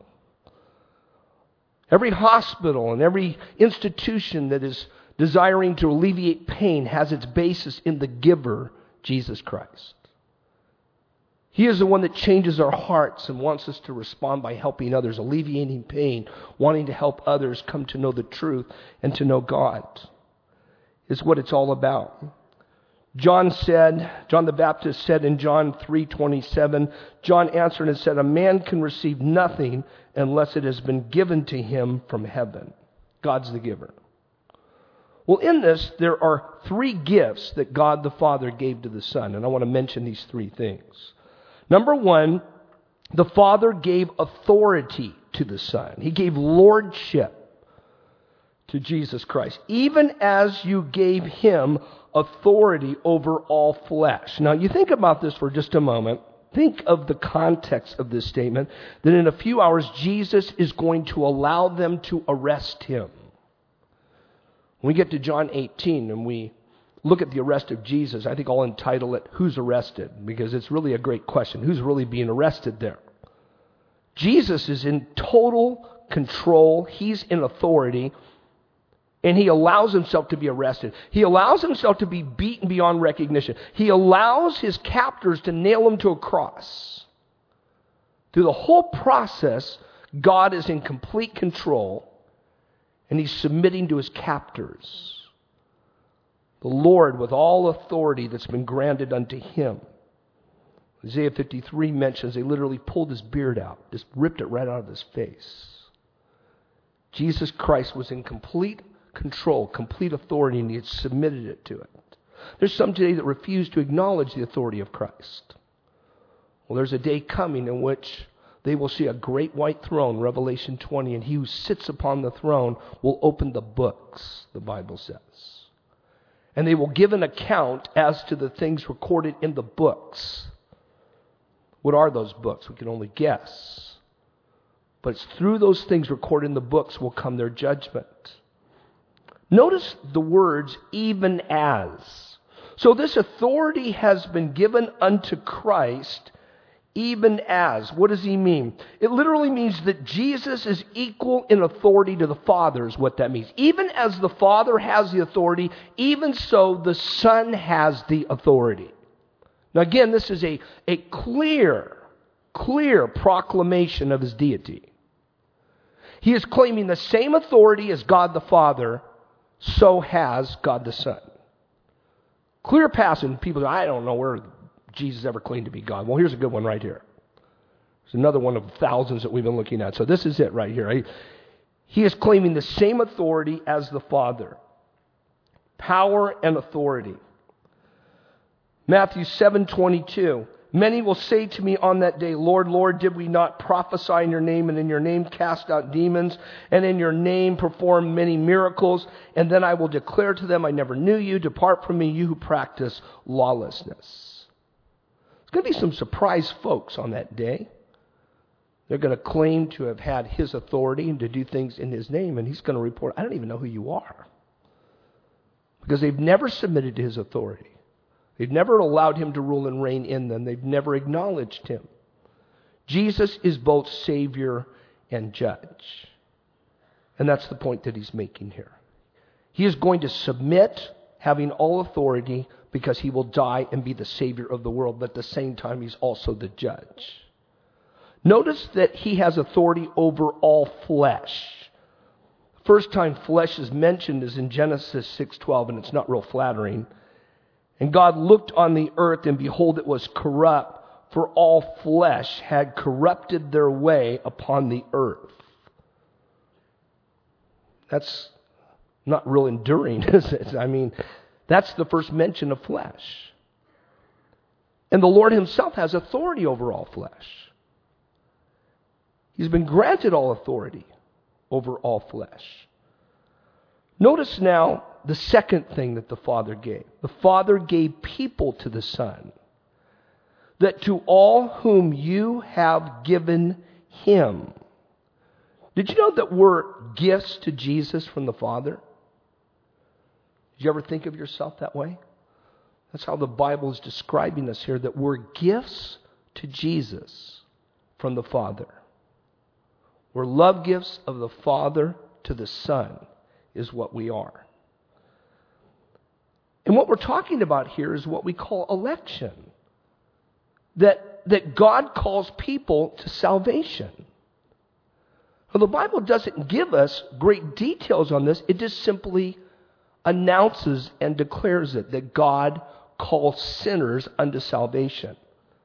Every hospital and every institution that is desiring to alleviate pain has its basis in the giver, Jesus Christ. He is the one that changes our hearts and wants us to respond by helping others, alleviating pain, wanting to help others come to know the truth and to know God. Is what it's all about. John the Baptist said in John 3:27, John answered and said, a man can receive nothing unless it has been given to him from heaven. God's the giver. Well, in this, there are three gifts that God the Father gave to the Son, and I want to mention these three things. Number one, the Father gave authority to the Son. He gave lordship to Jesus Christ, even as you gave Him authority over all flesh. Now, you think about this for just a moment. Think of the context of this statement, that in a few hours, Jesus is going to allow them to arrest Him. When we get to John 18 and we look at the arrest of Jesus, I think I'll entitle it, Who's Arrested? Because it's really a great question. Who's really being arrested there? Jesus is in total control. He's in authority. And He allows Himself to be arrested. He allows Himself to be beaten beyond recognition. He allows His captors to nail Him to a cross. Through the whole process, God is in complete control, and He's submitting to His captors. The Lord with all authority that's been granted unto Him. Isaiah 53 mentions they literally pulled His beard out, just ripped it right out of His face. Jesus Christ was in complete control, complete authority, and He had submitted it to it. There's some today that refuse to acknowledge the authority of Christ. Well, there's a day coming in which they will see a great white throne, Revelation 20, and He who sits upon the throne will open the books, the Bible says. And they will give an account as to the things recorded in the books. What are those books? We can only guess. But it's through those things recorded in the books will come their judgment. Notice the words, even as. So this authority has been given unto Christ, even as. What does He mean? It literally means that Jesus is equal in authority to the Father, is what that means. Even as the Father has the authority, even so the Son has the authority. Now again, this is a clear proclamation of His deity. He is claiming the same authority as God the Father, so has God the Son. Clear passage. People go, I don't know where Jesus ever claimed to be God. Well, here's a good one right here. There's another one of thousands that we've been looking at. So this is it right here. He is claiming the same authority as the Father. Power and authority. Matthew 7:22. Many will say to me on that day, Lord, Lord, did we not prophesy in your name, and in your name cast out demons, and in your name perform many miracles? And then I will declare to them, I never knew you. Depart from me, you who practice lawlessness. There's going to be some surprised folks on that day. They're going to claim to have had His authority and to do things in His name, and He's going to report, I don't even know who you are. Because they've never submitted to His authority. They've never allowed him to rule and reign in them. They've never acknowledged him. Jesus is both Savior and Judge. And that's the point that he's making here. He is going to submit, having all authority, because he will die and be the Savior of the world. But at the same time, he's also the Judge. Notice that he has authority over all flesh. First time flesh is mentioned is in Genesis 6:12, and it's not real flattering. And God looked on the earth, and behold, it was corrupt, for all flesh had corrupted their way upon the earth. That's not real enduring, is it? I mean, that's the first mention of flesh. And the Lord himself has authority over all flesh. He's been granted all authority over all flesh. Notice now the second thing that the Father gave. The Father gave people to the Son, that to all whom you have given him. Did you know that we're gifts to Jesus from the Father? Did you ever think of yourself that way? That's how the Bible is describing us here, that we're gifts to Jesus from the Father. We're love gifts of the Father to the Son is what we are. And what we're talking about here is what we call election. That God calls people to salvation. Well, the Bible doesn't give us great details on this. It just simply announces and declares it, that God calls sinners unto salvation.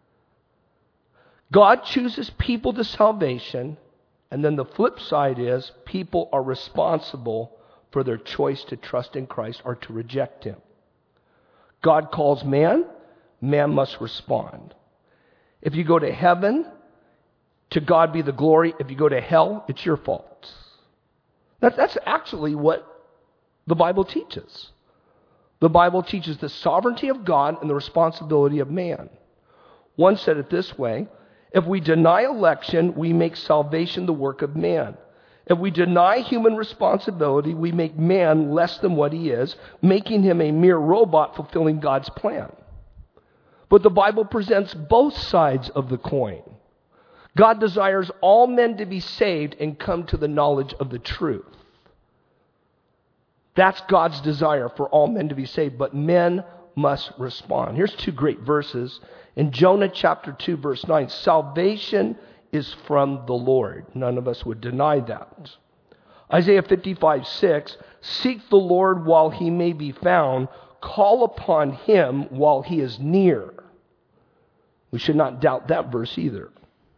God chooses people to salvation, and then the flip side is people are responsible for their choice to trust in Christ or to reject him. God calls man, man must respond. If you go to heaven, to God be the glory. If you go to hell, it's your fault. That's actually what the Bible teaches. The Bible teaches the sovereignty of God and the responsibility of man. One said it this way: if we deny election, we make salvation the work of man. If we deny human responsibility, we make man less than what he is, making him a mere robot fulfilling God's plan. But the Bible presents both sides of the coin. God desires all men to be saved and come to the knowledge of the truth. That's God's desire, for all men to be saved, but men must respond. Here's two great verses. In Jonah chapter 2, verse 9, salvation is from the Lord. None of us would deny that. Isaiah 55:6, seek the Lord while he may be found, call upon him while he is near. We should not doubt that verse either.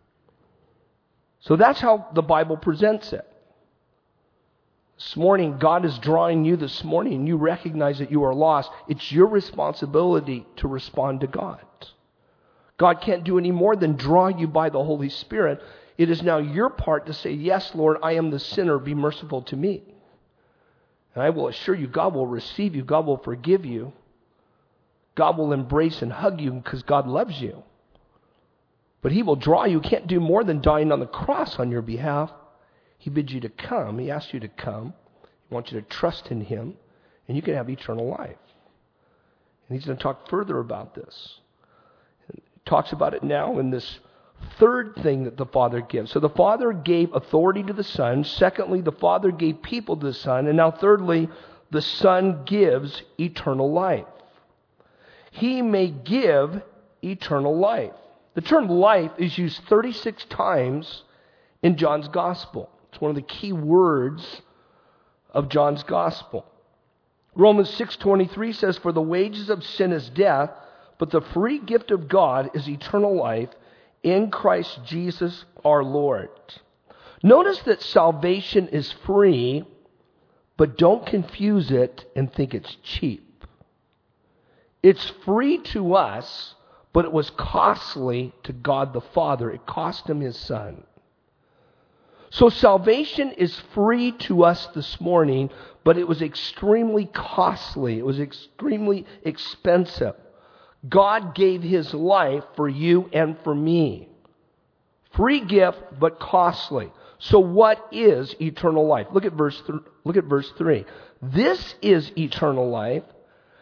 So that's how the Bible presents it. This morning, God is drawing you this morning, and you recognize that you are lost. It's your responsibility to respond to God. God can't do any more than draw you by the Holy Spirit. It is now your part to say, yes, Lord, I am the sinner. Be merciful to me. And I will assure you, God will receive you. God will forgive you. God will embrace and hug you because God loves you. But he will draw you. He can't do more than dying on the cross on your behalf. He bids you to come. He asks you to come. He wants you to trust in him, and you can have eternal life. And he's going to talk further about this. He talks about it now in this third thing that the Father gives. So the Father gave authority to the Son. Secondly, the Father gave people to the Son. And now thirdly, the Son gives eternal life. He may give eternal life. The term life is used 36 times in John's Gospel. It's one of the key words of John's Gospel. Romans 6:23 says, for the wages of sin is death, but the free gift of God is eternal life in Christ Jesus our Lord. Notice that salvation is free, but don't confuse it and think it's cheap. It's free to us, but it was costly to God the Father. It cost him his Son. So salvation is free to us this morning, but it was extremely costly. It was extremely expensive. God gave his life for you and for me. Free gift, but costly. So what is eternal life? Look at verse 3. This is eternal life,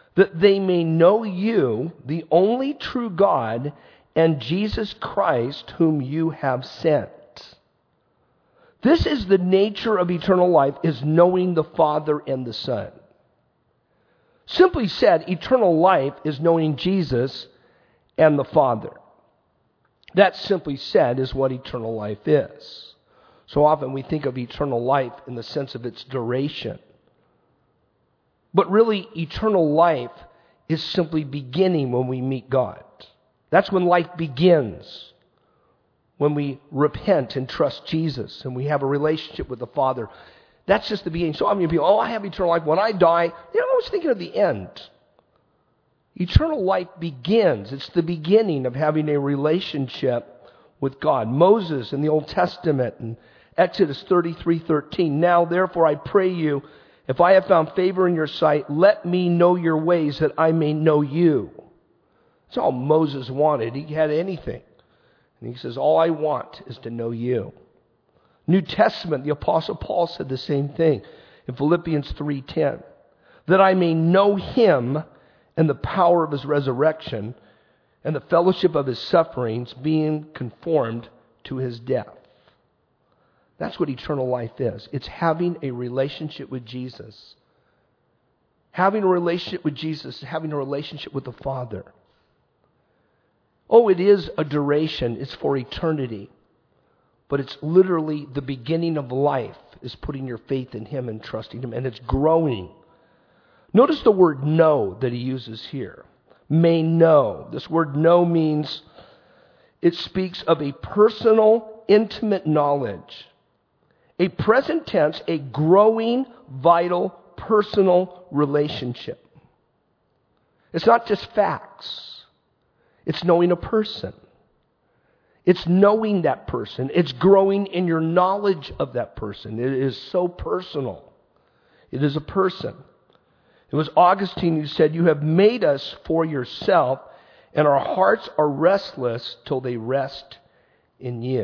that they may know you, the only true God, and Jesus Christ, whom you have sent. This is the nature of eternal life, is knowing the Father and the Son. Simply said, eternal life is knowing Jesus and the Father. That simply said is what eternal life is. So often we think of eternal life in the sense of its duration. But really, eternal life is simply beginning when we meet God. That's when life begins. When we repent and trust Jesus and we have a relationship with the Father. That's just the beginning. So often people, I have eternal life. When I die, they're always thinking of the end. Eternal life begins. It's the beginning of having a relationship with God. Moses in the Old Testament in Exodus 33:13. Now therefore I pray you, if I have found favor in your sight, let me know your ways that I may know you. That's all Moses wanted. He had anything. And he says, all I want is to know you. New Testament, the Apostle Paul said the same thing in Philippians 3:10. That I may know him and the power of his resurrection and the fellowship of his sufferings, being conformed to his death. That's what eternal life is. It's having a relationship with Jesus. Having a relationship with Jesus is having a relationship with the Father. Oh, it is a duration. It's for eternity. But it's literally the beginning of life is putting your faith in him and trusting him. And it's growing. Notice the word know that he uses here. May know. This word know means it speaks of a personal, intimate knowledge. A present tense, a growing, vital, personal relationship. It's not just facts. It's knowing a person. It's knowing that person. It's growing in your knowledge of that person. It is so personal. It is a person. It was Augustine who said, you have made us for yourself, and our hearts are restless till they rest in you.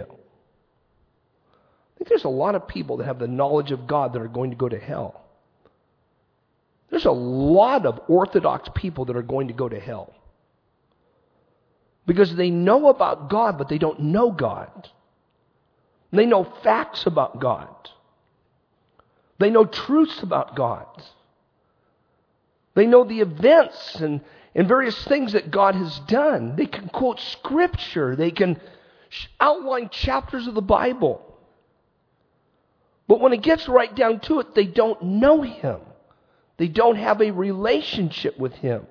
I think there's a lot of people that have the knowledge of God that are going to go to hell. There's a lot of Orthodox people that are going to go to hell. Because they know about God, but they don't know God. They know facts about God. They know truths about God. They know the events and various things that God has done. They can quote Scripture. They can outline chapters of the Bible. But when it gets right down to it, they don't know him. They don't have a relationship with him.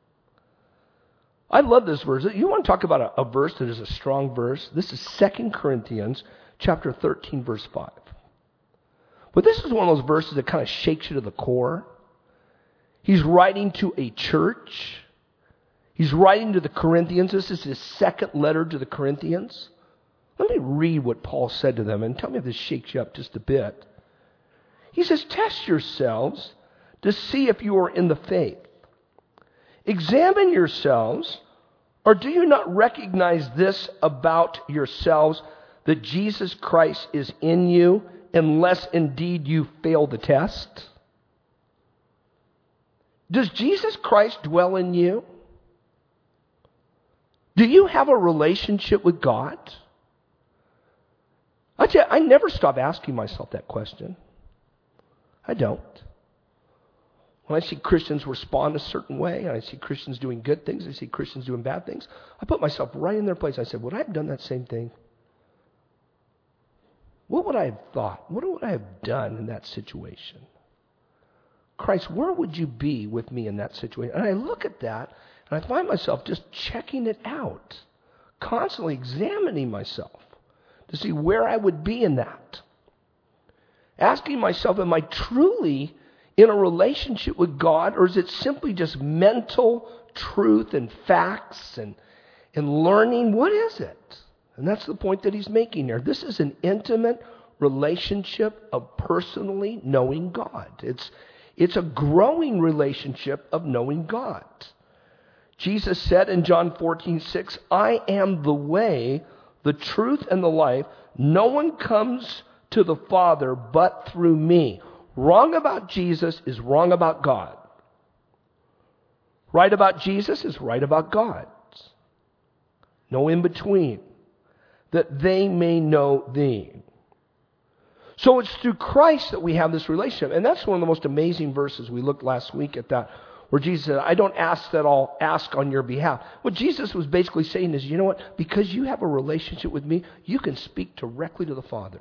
I love this verse. You want to talk about a verse that is a strong verse? This is 2 Corinthians chapter 13, verse 5. But this is one of those verses that kind of shakes you to the core. He's writing to a church. He's writing to the Corinthians. This is his second letter to the Corinthians. Let me read what Paul said to them and tell me if this shakes you up just a bit. He says, test yourselves to see if you are in the faith. Examine yourselves, or do you not recognize this about yourselves, that Jesus Christ is in you, unless indeed you fail the test? Does Jesus Christ dwell in you? Do you have a relationship with God? I tell you, I never stop asking myself that question. I don't. When I see Christians respond a certain way, and I see Christians doing good things, I see Christians doing bad things, I put myself right in their place. I said, would I have done that same thing? What would I have thought? What would I have done in that situation? Christ, where would you be with me in that situation? And I look at that, and I find myself just checking it out, constantly examining myself to see where I would be in that. Asking myself, am I truly in a relationship with God, or is it simply just mental truth and facts and learning? What is it? And that's the point that he's making here. This is an intimate relationship of personally knowing God. It's a growing relationship of knowing God. Jesus said in John 14:6, I am the way, the truth, and the life. No one comes to the Father but through me. Wrong about Jesus is wrong about God. Right about Jesus is right about God. No in between. That they may know thee. So it's through Christ that we have this relationship. And that's one of the most amazing verses. We looked last week at that, where Jesus said, I don't ask that I'll ask on your behalf. What Jesus was basically saying is, you know what? Because you have a relationship with me, you can speak directly to the Father.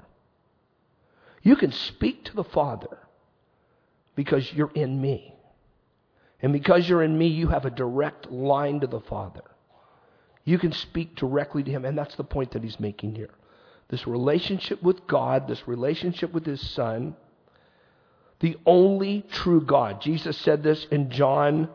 You can speak to the Father because you're in me. And because you're in me, you have a direct line to the Father. You can speak directly to him. And that's the point that he's making here. This relationship with God, this relationship with his Son, the only true God. Jesus said this in John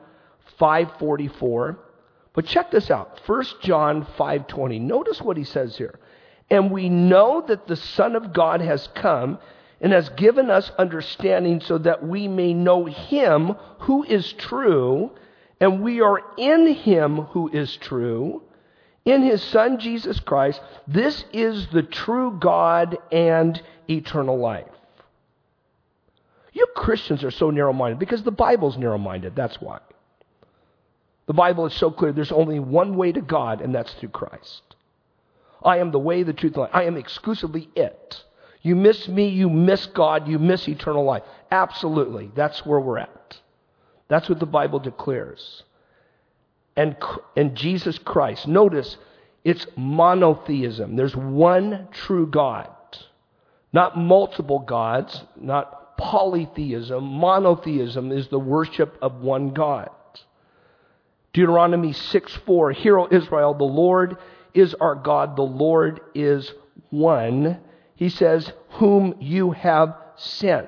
5:44. But check this out. 1 John 5:20. Notice what he says here. And we know that the Son of God has come and has given us understanding so that we may know him who is true, and we are in him who is true, in his Son Jesus Christ. This is the true God and eternal life. You Christians are so narrow-minded because the Bible's narrow-minded. That's why. The Bible is so clear. There's only one way to God, and that's through Christ. I am the way, the truth, and life. I am exclusively it. You miss me, you miss God, you miss eternal life. Absolutely. That's where we're at. That's what the Bible declares. And Jesus Christ. Notice, it's monotheism. There's one true God. Not multiple gods, not polytheism. Monotheism is the worship of one God. Deuteronomy 6:4, Hear, O Israel, the Lord is our God, the Lord is one. He says, whom you have sent.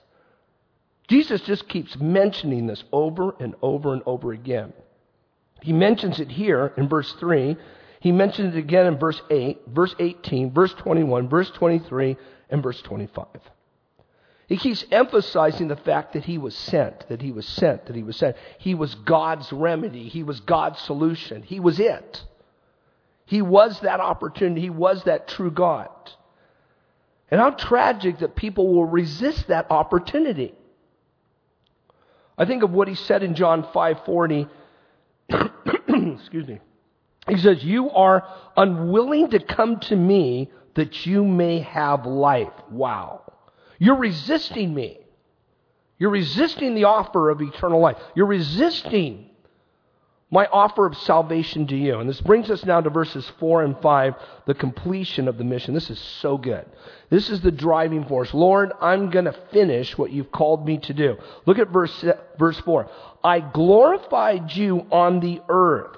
Jesus just keeps mentioning this over and over and over again. He mentions it here in verse 3. He mentions it again in verse 8, verse 18, verse 21, verse 23, and verse 25. He keeps emphasizing the fact that he was sent, that he was sent, that he was sent. He was God's remedy. He was God's solution. He was it. He was that opportunity. He was that true God. And how tragic that people will resist that opportunity. I think of what he said in John 5:40. Excuse me. He says, you are unwilling to come to me that you may have life. Wow. You're resisting me. You're resisting the offer of eternal life. You're resisting my offer of salvation to you. And this brings us now to verses 4 and 5, the completion of the mission. This is so good. This is the driving force. Lord, I'm going to finish what you've called me to do. Look at verse 4. I glorified you on the earth.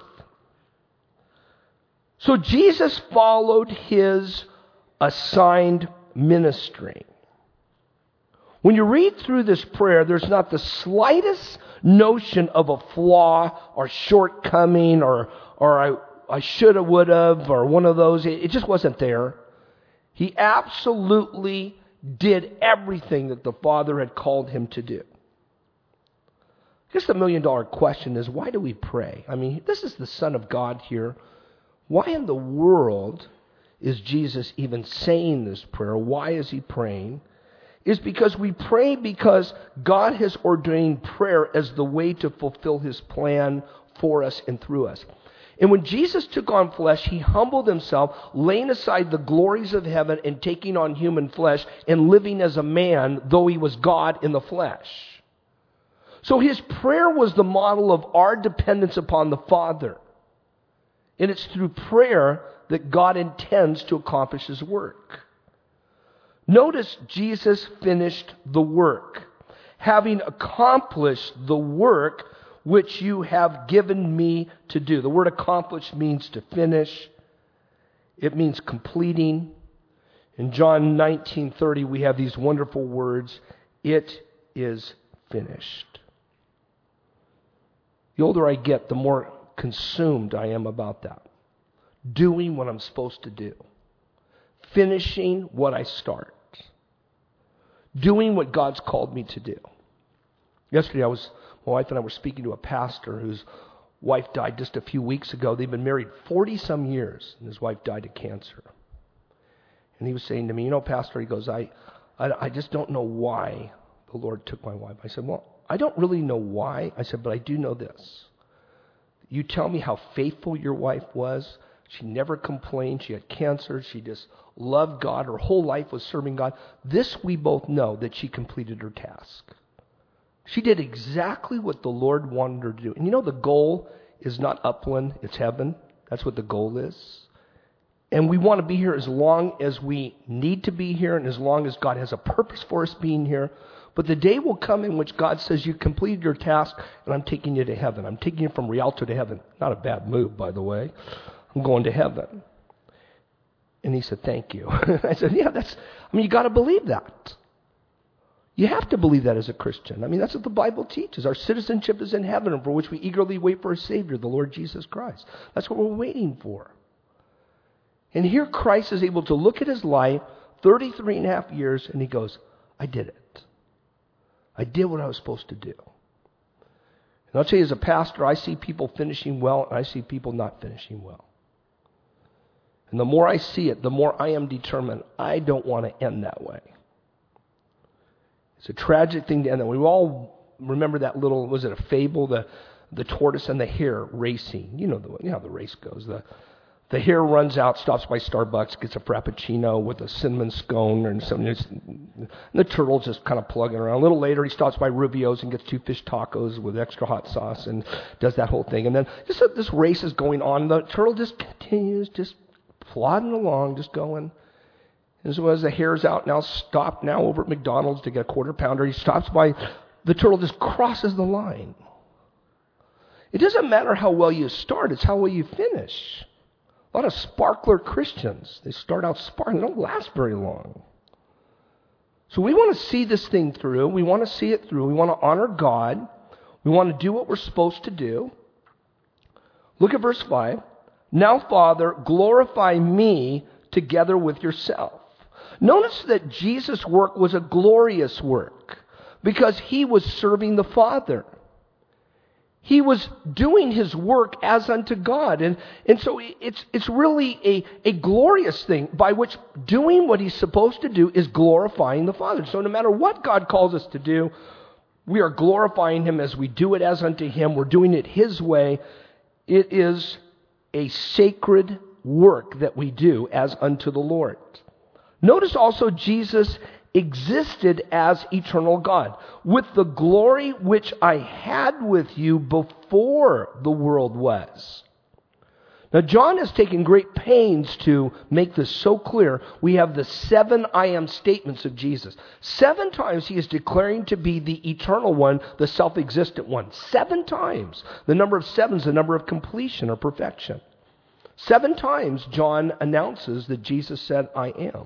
So Jesus followed his assigned ministry. When you read through this prayer, there's not the slightest notion of a flaw or shortcoming or I shoulda, woulda, or one of those. It just wasn't there. He absolutely did everything that the Father had called him to do. I guess the $1 million question is, why do we pray? I mean, this is the Son of God here. Why in the world is Jesus even saying this prayer? Why is he praying? Is because we pray because God has ordained prayer as the way to fulfill his plan for us and through us. And when Jesus took on flesh, he humbled himself, laying aside the glories of heaven and taking on human flesh and living as a man, though he was God in the flesh. So his prayer was the model of our dependence upon the Father. And it's through prayer that God intends to accomplish his work. Notice Jesus finished the work, having accomplished the work which you have given me to do. The word accomplish means to finish. It means completing. In John 19:30, we have these wonderful words, it is finished. The older I get, the more consumed I am about that. Doing what I'm supposed to do. Finishing what I start. Doing what God's called me to do. Yesterday, my wife and I were speaking to a pastor whose wife died just a few weeks ago. They've been married 40-some years, and his wife died of cancer. And he was saying to me, Pastor, he goes, I just don't know why the Lord took my wife. I said, well, I don't really know why. I said, but I do know this. You tell me how faithful your wife was. She never complained. She had cancer. She just loved God. Her whole life was serving God. This we both know, that she completed her task. She did exactly what the Lord wanted her to do. And you know, the goal is not upland, it's heaven. That's what the goal is. And we want to be here as long as we need to be here and as long as God has a purpose for us being here. But the day will come in which God says, you completed your task and I'm taking you to heaven. I'm taking you from Rialto to heaven. Not a bad move, by the way. I'm going to heaven. And he said, thank you. I said, yeah, you got to believe that. You have to believe that as a Christian. That's what the Bible teaches. Our citizenship is in heaven, for which we eagerly wait for a Savior, the Lord Jesus Christ. That's what we're waiting for. And here Christ is able to look at his life, 33 and a half years, and he goes, I did it. I did what I was supposed to do. And I'll tell you, as a pastor, I see people finishing well, and I see people not finishing well. And the more I see it, the more I am determined I don't want to end that way. It's a tragic thing to end that way. We all remember that little, was it a fable, the tortoise and the hare racing. You know how the race goes. The hare runs out, stops by Starbucks, gets a Frappuccino with a cinnamon scone or something. And the turtle's just kind of plugging around. A little later, he stops by Rubio's and gets 2 fish tacos with extra hot sauce and does that whole thing. And then just this race is going on. The turtle just continues, just plodding along, just going. And so as the hare's out now, stopped now over at McDonald's to get a quarter pounder, he stops by, the turtle just crosses the line. It doesn't matter how well you start, it's how well you finish. A lot of sparkler Christians, they start out sparkling, they don't last very long. So we want to see this thing through. We want to see it through. We want to honor God. We want to do what we're supposed to do. Look at verse 5. Now, Father, glorify me together with yourself. Notice that Jesus' work was a glorious work because he was serving the Father. He was doing his work as unto God. And so it's really a glorious thing by which doing what he's supposed to do is glorifying the Father. So no matter what God calls us to do, we are glorifying him as we do it as unto him. We're doing it his way. It is a sacred work that we do as unto the Lord. Notice also Jesus existed as eternal God. With the glory which I had with you before the world was. Now John has taken great pains to make this so clear. We have the 7 I am statements of Jesus. 7 times he is declaring to be the eternal one, the self-existent one. 7 times. The number of 7 is the number of completion or perfection. 7 times John announces that Jesus said, I am.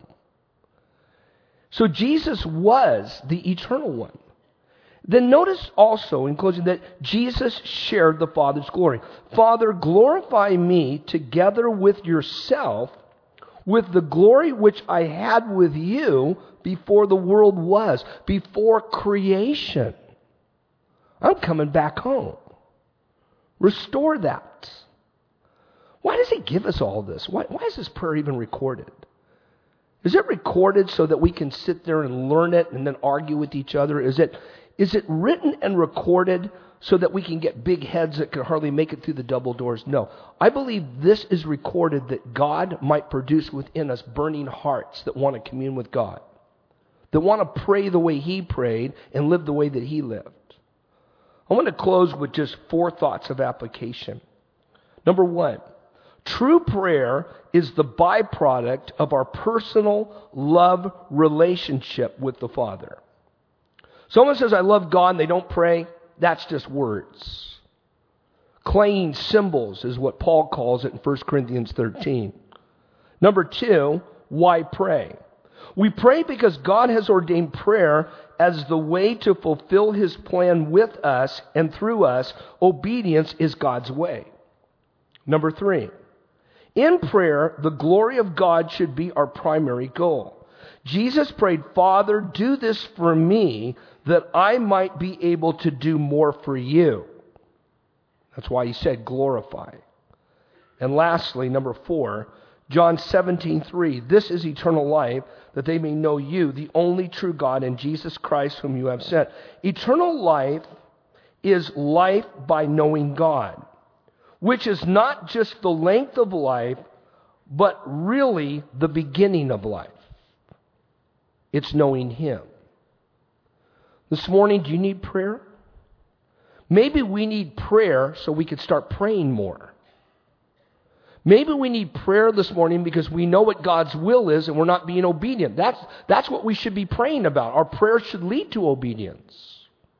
So Jesus was the eternal one. Then notice also, in closing, that Jesus shared the Father's glory. Father, glorify me together with yourself, with the glory which I had with you before the world was, before creation. I'm coming back home. Restore that. Why does he give us all this? Why is this prayer even recorded? Is it recorded so that we can sit there and learn it and then argue with each other? Is it written and recorded so that we can get big heads that can hardly make it through the double doors? No. I believe this is recorded that God might produce within us burning hearts that want to commune with God, that want to pray the way he prayed and live the way that he lived. I want to close with just 4 thoughts of application. Number 1. True prayer is the byproduct of our personal love relationship with the Father. Someone says, I love God, and they don't pray. That's just words. Clanging cymbals is what Paul calls it in 1 Corinthians 13. Number 2, why pray? We pray because God has ordained prayer as the way to fulfill his plan with us and through us. Obedience is God's way. Number 3, in prayer, the glory of God should be our primary goal. Jesus prayed, Father, do this for me that I might be able to do more for you. That's why he said glorify. And lastly, number 4, John 17:3, this is eternal life, that they may know you, the only true God, and Jesus Christ whom you have sent. Eternal life is life by knowing God. which is not just the length of life, but really the beginning of life. It's knowing Him. This morning, do you need prayer? Maybe we need prayer so we could start praying more. Maybe we need prayer this morning because we know what God's will is and we're not being obedient. That's what we should be praying about. Our prayers should lead to obedience.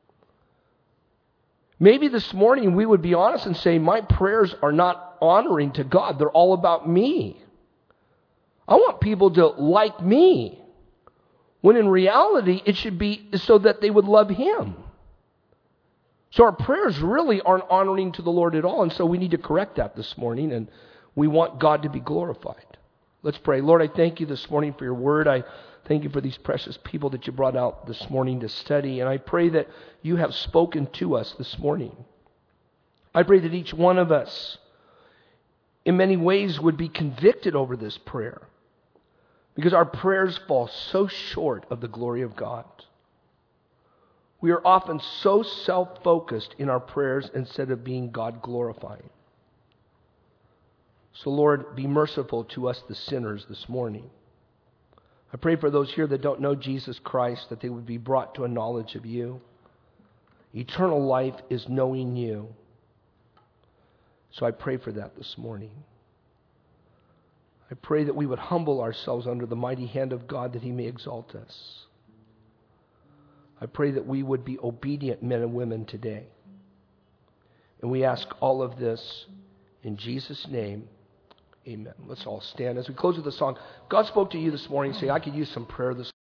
Maybe this morning we would be honest and say, my prayers are not honoring to God. They're all about me. I want people to like me. When in reality, it should be so that they would love Him. So our prayers really aren't honoring to the Lord at all. And so we need to correct that this morning. And we want God to be glorified. Let's pray. Lord, I thank you this morning for your word. I thank you for these precious people that you brought out this morning to study. And I pray that you have spoken to us this morning. I pray that each one of us, in many ways, would be convicted over this prayer. Because our prayers fall so short of the glory of God. We are often so self-focused in our prayers instead of being God-glorifying. So, Lord, be merciful to us, the sinners, this morning. I pray for those here that don't know Jesus Christ, that they would be brought to a knowledge of you. Eternal life is knowing you. So I pray for that this morning. I pray that we would humble ourselves under the mighty hand of God, that He may exalt us. I pray that we would be obedient men and women today. And we ask all of this in Jesus' name. Amen. Let's all stand as we close with the song. God spoke to you this morning. Say, I could use some prayer this morning.